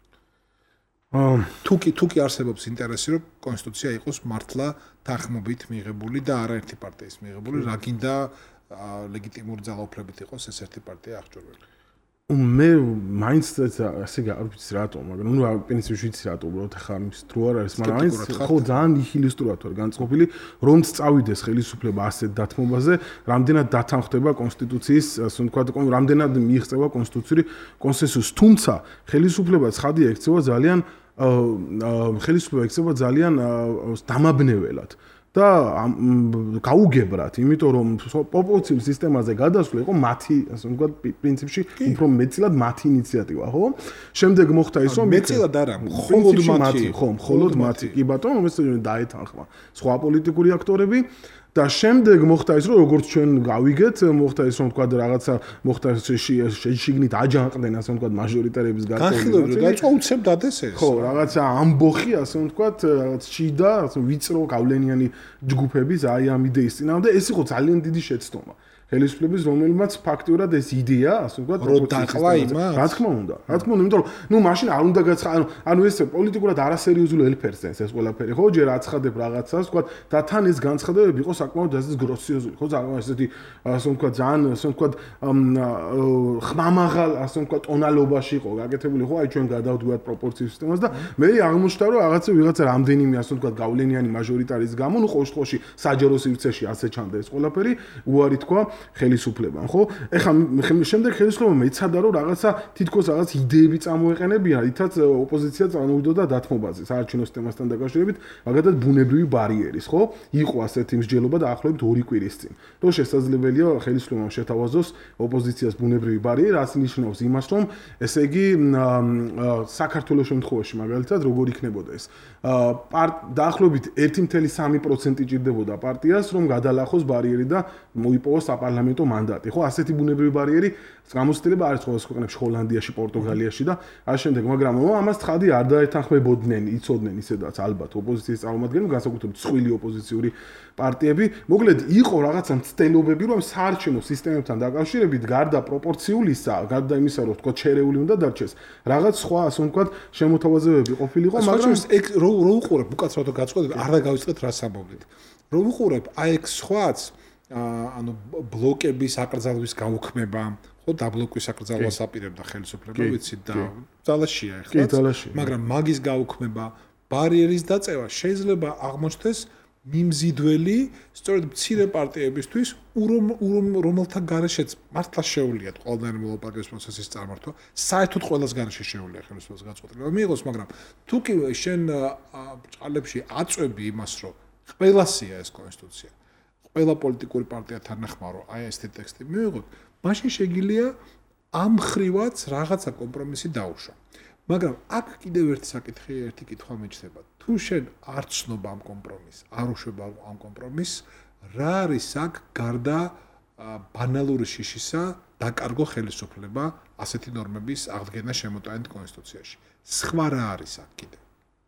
თუ კი თუ კი არსებობს ინტერესი, რომ კონსტიტუცია იყოს მართლა თანხმობით მიღებული და არაერთი პარტიის მიღებული, რა გინდა ლეგიტიმური ძალაუფლებით იყოს ეს ერთი პარტია აღჭურვილი. მე მაინც ასე არ ვიცი რატომ, მაგრამ ნუ პრინციპში ვიცი რატომ, უბრალოდ ხა მის დრო არ არის, მაგრამ მაინც ხო ძალიან ნიჰილისტურად ვარ განწყობილი, რომ წავიდეს ხელისუფლება ასეთ დათმობაზე, რამდენად დათანხმდება კონსტიტუციის, ასე ვთქვათ, რამდენად მიიღწევა კონსტიტუციური კონსენსუსი, თუმცა ხელისუფლება ცხადია ექცევა ძალიან ხელისუფლება ექცევა ძალიან დამაბნეველად. და გაუგებრათ, იმიტომ რომ პროპორციულ სისტემაზე გადასვლა იყო მათი, ასე ვთქვათ, პრინციპში უფრო მეტწილად მათი ინიციატივა, ხო? შემდეგ მოხდა ის, რომ მეტწილად არა, მხოლოდ მათი, ხო, მხოლოდ მათი. კი ბატონო, ეს დაეთანხმა სხვა პოლიტიკური აქტორები და შემდეგ მოხდა ის, რომ როგორც ჩვენ გავიგეთ, მოხდა ის, რომ ვთქვათ, რაღაცა მოხდა შიგნით აჯანყდნენ, ასე ვთქვათ, მაჟორიტარების განხილვები, გაიწვა უცებ დადეს ეს. ხო, რაღაცა ამბოხი, ასე ვთქვათ, რაღაც ჩიდა, ვიწრო გავლენიანი ჯგუფების აი ამ იდეის წინააღმდეგ, ეს იყო ძალიან დიდი შეცდომა. ხელისუფლების რომელმაც ფაქტიურად ეს იდეა, ასე ვთქვათ, რო დაყვა იმას. რა თქმა უნდა, რა თქმა უნდა, იმიტომ რომ ნუ მაშინ არ უნდა გაცხა, ანუ ეს პოლიტიკურად არასერიოზული ელფერს ეს ყველაფერი, ხო, ჯერ აცხადებ რაღაცას, ვთქვათ, და თან ეს განცხადებები იყო საკმაოდ ასე გროსიოზული, ხო, ძალიან ესეთი, ასე ვთქვათ, ძალიან, ასე ვთქვათ, ხმამაღალ, ასე ვთქვათ, ტონალობაში იყო გაკეთებული, ხო, აი ჩვენ გადავდგათ პროპორციულ სისტემას და მე აღმოჩნდა, რომ რაღაცა ვიღაცა რამდენიმე, ასე ვთქვათ, გავლენიანი მაჟორიტარის გამო, ნუ ყოველ შემთხვევაში საჯარო სივრცეში ასე ჩანდა ეს ყველაფერი, უარი თქვა ხელისუფლებამ, ხო? ეხლა შემდეგ ხელისუფლებამ ეცადა რომ რაღაცა თითქოს რაღაც იდეები წამოეყენებინა, რითაც ოპოზიცია წარმოვიდოდა დათმობაზე, საარჩევნო სისტემასთან დაკავშირებით, მაგალითად ბუნებრივი ბარიერის, ხო? იყო ასეთი მსჯელობა დაახლოებით ორი კვირის წინ. რომ შესაძლებელია ხელისუფლებამ შეთავაზოს ოპოზიციას ბუნებრივი ბარიერი, რაც ნიშნავს იმას, რომ ესე იგი საქართველოს შემთხვევაში მაგალითად როგორ იქნებოდა ეს? დაახლოებით ერთი კoma სამი პროცენტი ჭირდებოდა პარტიას, რომ გადალახოს ბარიერი და მოიპოვოს საპარლამენტო მანდატი. ხო, ასეთი ბუნებრივი ბარიერი გამოცდილება არის სხვადასხვა ქვეყნებში, ჰოლანდიაში, პორტუგალიაში და ამ შემდეგ, მაგრამ ამას ცხადი არ დაეთანხმებოდნენ, იცოდნენ ისედაც ალბათ ოპოზიციის წარმომადგენლები, განსაკუთრებით მსხვილი ოპოზიციური პარტიები. მოკლედ, იყო რაღაცა მცდელობები, რომ საარჩევნო სისტემებთან დაკავშირებით გარდა პროპორციულისა, გარდა იმისა, რომ თქვა შერეული უნდა დარჩეს, რაღაც სხვა, ასე ვთქვათ, შემოთავაზებები ყოფილიყო, მაგრამ ეგ რო რო უყურებ, უკაცრავად გაწყობდი, არ დაგავიწყეთ რას ამბობთ. რო უყურებ, აი ეგ სხვაც ანუ ბლოკების აკრძალვის გაუქმება, ხო, დაბლოკვის აკრძალვას აპირებდა ხელისუფლება, ვიცით და ძალაშია ეხლა. მაგრამ მაგის გაუქმება, ბარიერის დაწევა შეიძლება აღმოჩნდეს მიმზიდველი, სწორედ მცირე პარტიებისთვის, რომელთა გარეშეც მართლა შეუძლიათ ყველანაირი მოლაპარაკების პროცესის წარმართვა, საერთოდ ყველას გარეშე შეუძლია ხელისუფლებას გაწყვეტილება მიიღოს, მაგრამ თუ კი შენ ბრჭყალებში აწვევი იმას, რომ ყველასია ეს კონსტიტუცია, ყველა პოლიტიკური პარტიათან ახმარო, აი ესეთი ტექსტი მივიღოთ, მაშინ შეგიძლია ამ ხრივაც რაღაცა კომპრომისი დაუშვა. მაგრამ აქ კიდევ ერთი საკითხი, ერთი კითხვა მეჩნდება. თუ შენ არ ცნობ ამ კომპრომისს, არ უშვებ ამ კომპრომისს, რა არის აქ გარდა ბანალური შიშისა დაკარგო ხელისუფლება ასეთი ნორმების აღდგენა შემოტანილ კონსტიტუციაში. სხვა რა არის აქ კიდე?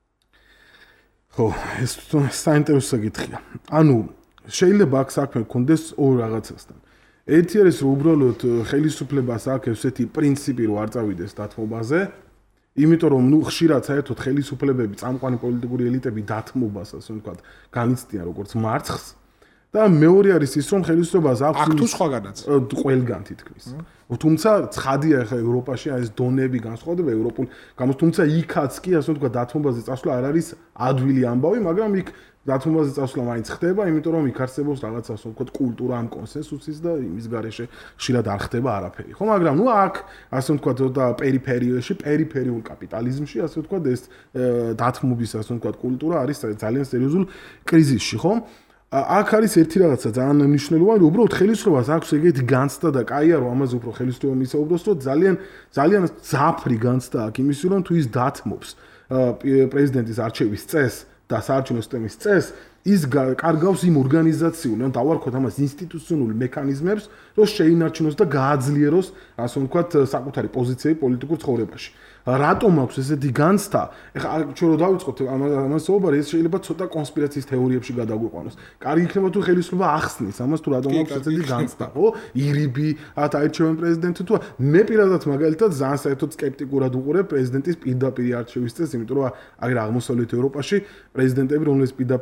ხო, ეს საინტერესო საკითხია. ანუ შეიძლება აქ საქმე გქონდეს ორ რაღაცასთან. ერთი არის რომ უბრალოდ ხელისუფლებას აქვს ესეთი პრინციპი რომ არ წავიდეს დათმობაზე, იმიტომ რომ ნუ ხშირად საერთოდ ხელისუფლებები, წამყვანი პოლიტიკური ელიტები დათმობას, ასე ვთქვათ, განიცდიან როგორც მარცხს და მეორე არის ის რომ ხელისუფლებას აქვს აქ თუ სხვაგანაც ყველგან თითქმის. თუმცა ცხადია ხა ევროპაში აი ეს დონები განსხვავდება ევროპულ გამოს, თუმცა იქაც კი ასე ვთქვათ დათმობაზე წასვლა არ არის ადვილი ამბავი, მაგრამ იქ დათმობაზე წასვლა მაინც ხდება, იმიტომ რომ იქ არსებობს რაღაც ასე ვთქვათ კულტურა ამ კონსენსუსის და იმის გარეშე ხშირად არ ხდება არაფერი. ხო, მაგრამ ნუ აქ ასე ვთქვათ და პერიფერიაში, პერიფერიულ კაპიტალიზმში ასე ვთქვათ ეს დათმობის ასე ვთქვათ კულტურა არის ძალიან სერიოზულ კრიზისში, ხო? აქ არის ერთი რაღაცა ძალიან მნიშვნელოვანი, უბრალოდ ხელისუფლებას აქვს ეგეთი განცდა და კაია რომ ამაზე უფრო ხელისუფლება მისაუბროს, რომ ძალიან ძალიან ძაფრი განცდა აქვს იმის რომ თუ ის დათმობს პრეზიდენტის არჩევის წესს და საარჩევნო სისტემის წესს, ის კარგავს იმ ორგანიზაციული, ან დავარქვათ ამას ინსტიტუციონალურ მექანიზმებს, რომ შეინარჩუნოს და გააძლიეროს, ასე ვთქვათ, საკუთარი პოზიციები პოლიტიკურ ცხოვრებაში. რატომ აქვს ესეთი განცდა? ეხლა ჩვენ რო დავიწყოთ ამას საუბარი, ეს შეიძლება ცოტა კონსპირაციის თეორიებში გადაგვიყვანოს. კარგი იქნება თუ ხელისუფლება ახსნის ამას, თუ რატომ აქვს ესეთი განცდა, ხო? ირიბი, ათ აირჩევენ პრეზიდენტი თუ მე პირადად მაგალითად ძალიან საერთოდ სკეპტიკურად უყურებ პრეზიდენტის პირდაპირ არჩევის წესს, იმიტომ რომ აი აღმოსავლეთ ევროპაში პრეზიდენტები, რომლებიც პირდაპირ წესს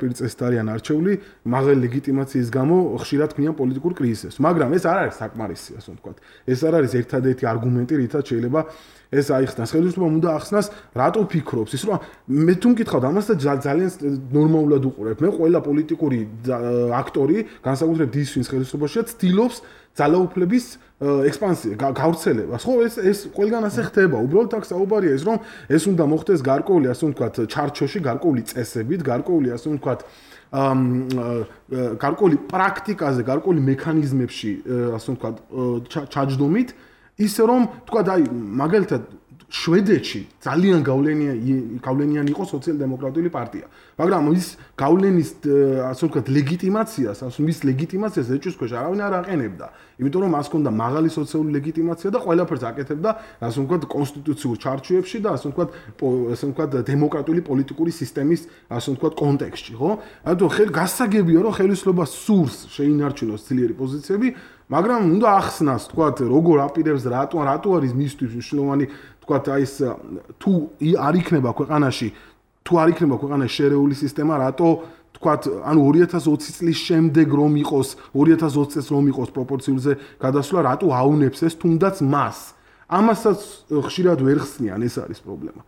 არიან არჩეული, მაღალი ლეგიტიმაციის გამო ხშირად ქმნიან პოლიტიკურ კრიზისებს. მაგრამ ეს არ არის საკმარისი, ასე ვთქვათ. ეს არ არის ერთადერთი არგუმენტი, რითაც შეიძლება ეს აიხსნას. ხელისუფლებამ უნდა ახსნას, რატო ფიქრობს ის, რომ მე თუ მკითხავთ ამას და ძალიან ნორმალურად უყურებ. მე ყველა პოლიტიკური აქტორი, განსაკუთრებით ის, ვინც ხელისუფლებაშია, ცდილობს ძალაუფლების ექსპანსია, გავრცელებას. ხო, ეს ეს ყველგან ასე ხდება. უბრალოდ აქ საუბარია ის, რომ ეს უნდა მოხდეს გარკვეული, ასე ვთქვათ, ჩარჩოში, გარკვეული წესებით, გარკვეული, ასე ვთქვათ, ამ გარკვეული პრაქტიკაზე, გარკვეული მექანიზმებში, ასე ვთქვათ, ჩაჯდომით, ისე რომ, ვთქვათ, აი, მაგალითად შვედეთში ძალიან გავლენიანი გავლენიანი იყო სოციალ-დემოკრატიული პარტია. მაგრამ ის გავლენის, ასე ვთქვათ, ლეგიტიმაციას, ასე მის ლეგიტიმაციას ეჭვის ქვეშ არავინ არ აყენებდა. იმიტომ რომ მას ჰქონდა მაღალი სოციალური ლეგიტიმაცია და ყველაფერს აკეთებდა, ასე ვთქვათ, კონსტიტუციურ ჩარჩოებში და ასე ვთქვათ, ასე ვთქვათ, დემოკრატიული პოლიტიკური სისტემის, ასე ვთქვათ, კონტექსტში, ხო? ანუ ხელ გასაგებია, რომ ხელისუფლება სურს შეინარჩუნოს ძლიერი პოზიციები, მაგრამ უნდა ახსნას, ვთქვათ, როგორ აპირებს რატო რატო არის მისთვის მნიშვნელოვანი, ვთქვათ, აი ეს თუ არ იქნება ქვეყანაში, თუ არ იქნება ქვეყანაში შერეული სისტემა, რატო ვთქვათ, ანუ ორი ათას ოცი წლის შემდეგ რომ იყოს, ორი ათას ოცი წელს რომ იყოს პროპორციულზე გადასვლა, რატო აუნებს ეს თუნდაც მას? ამასაც ხშირად ვერ ხსნიან, ეს არის პრობლემა.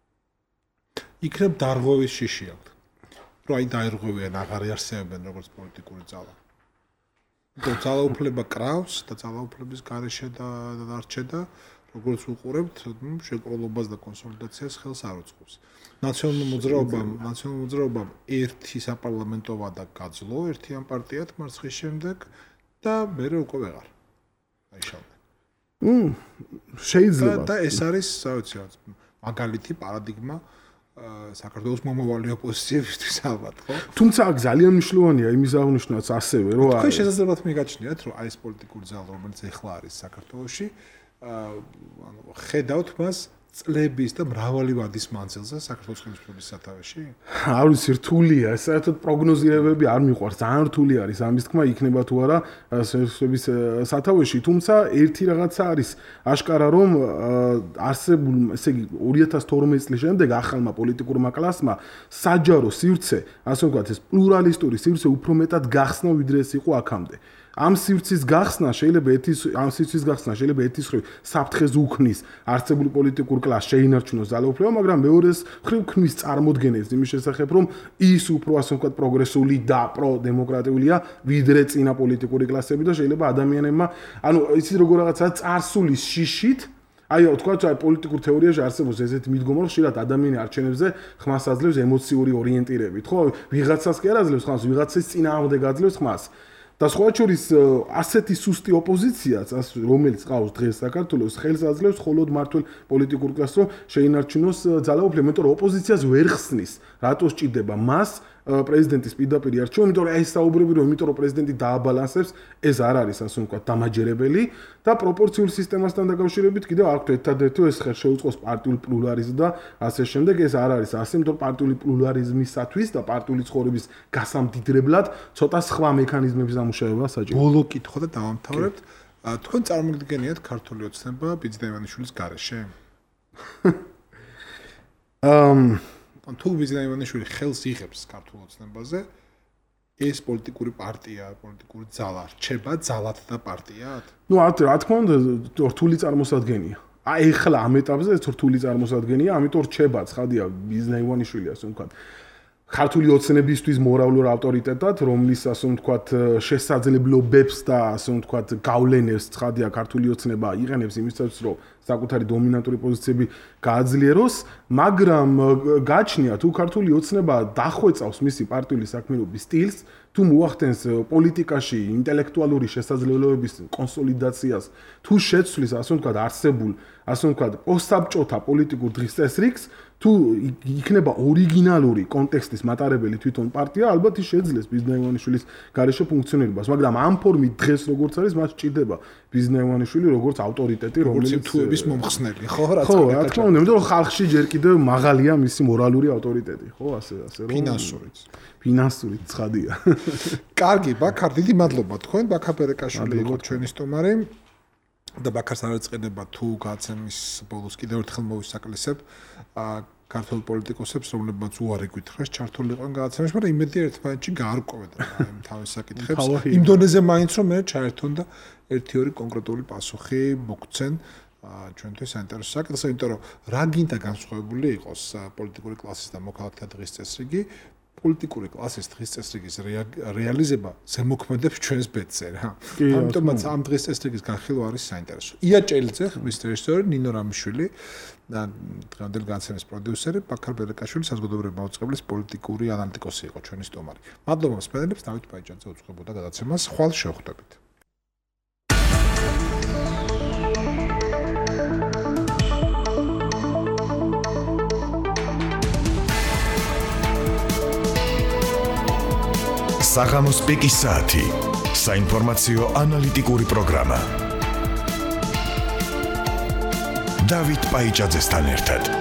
იქნებ დარღვევის შიში აქვს. რომ აი დაერღვევიან, აღარ იარსებებენ როგორც პოლიტიკური ძალა. და ძალაუფლება კრავს და ძალაუფლების გარეშე და დარჩე და როგორც უყურებთ, შეკროლობას და კონსოლიდაციას ხელს არ უწყობს. ნაციონალურ მოძრაობამ, ნაციონალურ მოძრაობამ ერთი საპარლამენტო ვადა გაძლო, ერთი ამ პარტიად მარცხის შემდეგ და მერე უკვე ვეღარ. აიშალდა. მმ, შეიძლება. და ეს არის, საოცრად, მაგალითი პარადიგმა საქართველოს მომავალი ოპოზიციისთვის ალბათ, ხო? თუმცა აქ ძალიან მნიშვნელოვანია იმის აღნიშვნაც ასევე, რომ თქვენ შესაძლებად მიგაჩნიათ, რომ აი ეს პოლიტიკური ძალა, რომელიც ეხლა არის საქართველოში, ანუ ხედავთ მას წლების და მრავალი ვადის მანძილზე საქართველოს ხელისუფლების სათავეში? არ ვიცი, რთულია, საერთოდ პროგნოზირებები არ მიყვარს, ძალიან რთული არის ამის თქმა, იქნება თუ არა ხელისუფლების სათავეში, თუმცა ერთი რაღაცა არის აშკარა, რომ არსებულ, ესე იგი, ორი ათას თორმეტი წლის შემდეგ ახალმა პოლიტიკურმა კლასმა საჯარო სივრცე, ასე ვთქვათ, ეს პლურალისტური სივრცე უფრო მეტად გახსნა, ვიდრე ეს იყო აქამდე. ამ სივრცის გახსნა შეიძლება ერთის ამ სივრცის გახსნა შეიძლება ერთის ხრივ საფრთხეს უქმნის არსებული პოლიტიკურ კლასს შეინარჩუნოს ძალაუფლება, მაგრამ მეორეს ხრივ ქმნის წარმოდგენებს იმის შესახებ, რომ ის უფრო ასე ვთქვათ პროგრესული და პროდემოკრატიულია, ვიდრე წინა პოლიტიკური კლასები და შეიძლება ადამიანებმა, ანუ იცით როგორ რაღაცა წარსულის შიშით აი, ვთქვათ, აი პოლიტიკურ თეორიაში არსებობს ესეთი მიდგომა, რომ ხშირად ადამიანი არჩევნებზე ხმას აძლევს ემოციური ორიენტირებით, ხო? ვიღაცას კი არ აძლევს ხმას, ვიღაცის წინააღმდეგ აძლევს ხმას. და სხვა შორის ასეთი სუსტი ოპოზიციაც, რომელიც ყავს დღეს საქართველოს, ხელს აძლევს მხოლოდ მართულ პოლიტიკურ კლასს, რომ შეინარჩუნოს ძალაუფლება, იმიტომ რომ ოპოზიციას ვერ ხსნის, რატო სჭირდება მას პრეზიდენტის პირდაპირ არჩევა, იმიტომ რომ ეს საუბრები რომ იმიტომ რომ პრეზიდენტი დააბალანსებს, ეს არ არის ასე ვთქვათ დამაჯერებელი და პროპორციულ სისტემასთან დაკავშირებით კიდევ აქვთ ერთადერთი ეს ხერ შეუწყოს პარტიული პლურალიზმი და ასე შემდეგ, ეს არ არის ასე, იმიტომ რომ პარტიული პლურალიზმისათვის და პარტიული ცხოვრების გასამდიდრებლად ცოტა სხვა მექანიზმების ამუშავება საჭიროა. ბოლო კითხვა და დავამთავრებთ. თქვენ წარმოგიდგენიათ ქართული ოცნება ბიძინა ივანიშვილის გარეშე? ამ თუ ბიძინა ივანიშვილი ხელს იღებს ქართულ ოცნებაზე, ეს პოლიტიკური პარტია, პოლიტიკური ძალა რჩება ძალად და პარტიად? ნუ რა თქმა უნდა, რთული წარმოსადგენია. აი ეხლა ამ ეტაპზე ეს რთული წარმოსადგენია, ამიტომ რჩება ცხადია ბიძინა ივანიშვილი, ასე ვთქვათ. ქართული ოცნებისთვის მორალურ ავტორიტეტად, რომლის ასე ვთქვათ შესაძლებლობებს და ასე ვთქვათ გავლენებს ცხადია ქართული ოცნება იყენებს იმისათვის, რომ საკუთარი დომინანტური პოზიციები გააძლიეროს, მაგრამ გაჩნია თუ ქართული ოცნება დახვეწავს მისი პარტიული საქმიანობის სტილს, თუ მოახდენს პოლიტიკაში ინტელექტუალური შესაძლებლობების კონსოლიდაციას, თუ შეცვლის ასე ვთქვათ არსებულ, ასე ვთქვათ პოსტსაბჭოთა პოლიტიკურ დღის წესრიგს, თუ იქნება ორიგინალური კონტექსტის მატარებელი თვითონ პარტია, ალბათ ის შეძლეს ბიძინა ივანიშვილის გარეშე ფუნქციონირებას, მაგრამ ამ ფორმით დღეს როგორც არის, მას სჭირდება ბიძინა ივანიშვილი როგორც ავტორიტეტი, რომელიც თუების მომხსნელი, ხო, რა ხო, რა თქმა უნდა, იმიტომ რომ ხალხში ჯერ კიდევ მაღალია მისი მორალური ავტორიტეტი, ხო, ასე ასე რომ ფინანსურიც. ფინანსურიც ცხადია. კარგი, ბაქარ, დიდი მადლობა თქვენ, ბაქარ პერეკაშვილი იყო ჩვენი სტუმარი. და ბაქარს არ ეწყენება თუ გაცემის ბოლოს კიდევ ერთხელ მოვისაკლისებ. ქართულ პოლიტიკოსებს, რომლებმაც უარი გითხრეს ჩართულიყვნენ გადაცემაში, მაგრამ იმედი ერთმანეთში გაარკვევენ აი თავის საკითხებს. იმ დონეზე მაინც რომ მე ჩაერთონ და ერთი-ორი კონკრეტული პასუხი მოგცენ ჩვენთვის საინტერესო საკითხს, იმიტომ რომ რა გინდა განსხვავებული იყოს პოლიტიკური კლასის და მოქალაქეთა დღის წესრიგი, პოლიტიკური კლასის დღის წესრიგის რეალიზება ზემოქმედებს ჩვენს ბედზე რა. ამიტომაც ამ დღის წესრიგის განხილვა არის საინტერესო. ია ჭელიძე, ხმის რეჟისორი, ნინო რამიშვილი და დღევანდელი განაცემის პროდიუსერი, ბაქარ ბელეკაშვილი, საზოგადოებრივი მაუწყებლის პოლიტიკური ანალიტიკოსი იყო ჩვენი სტუმარი. მადლობა მსმენელებს, დავით პაიჭაძე უწყებოდა გადაცემას. ხვალ შევხვდებით. საღამოს პიკის საათი. საინფორმაციო ანალიტიკური პროგრამა. დავით პაიჭაძესთან ერთად.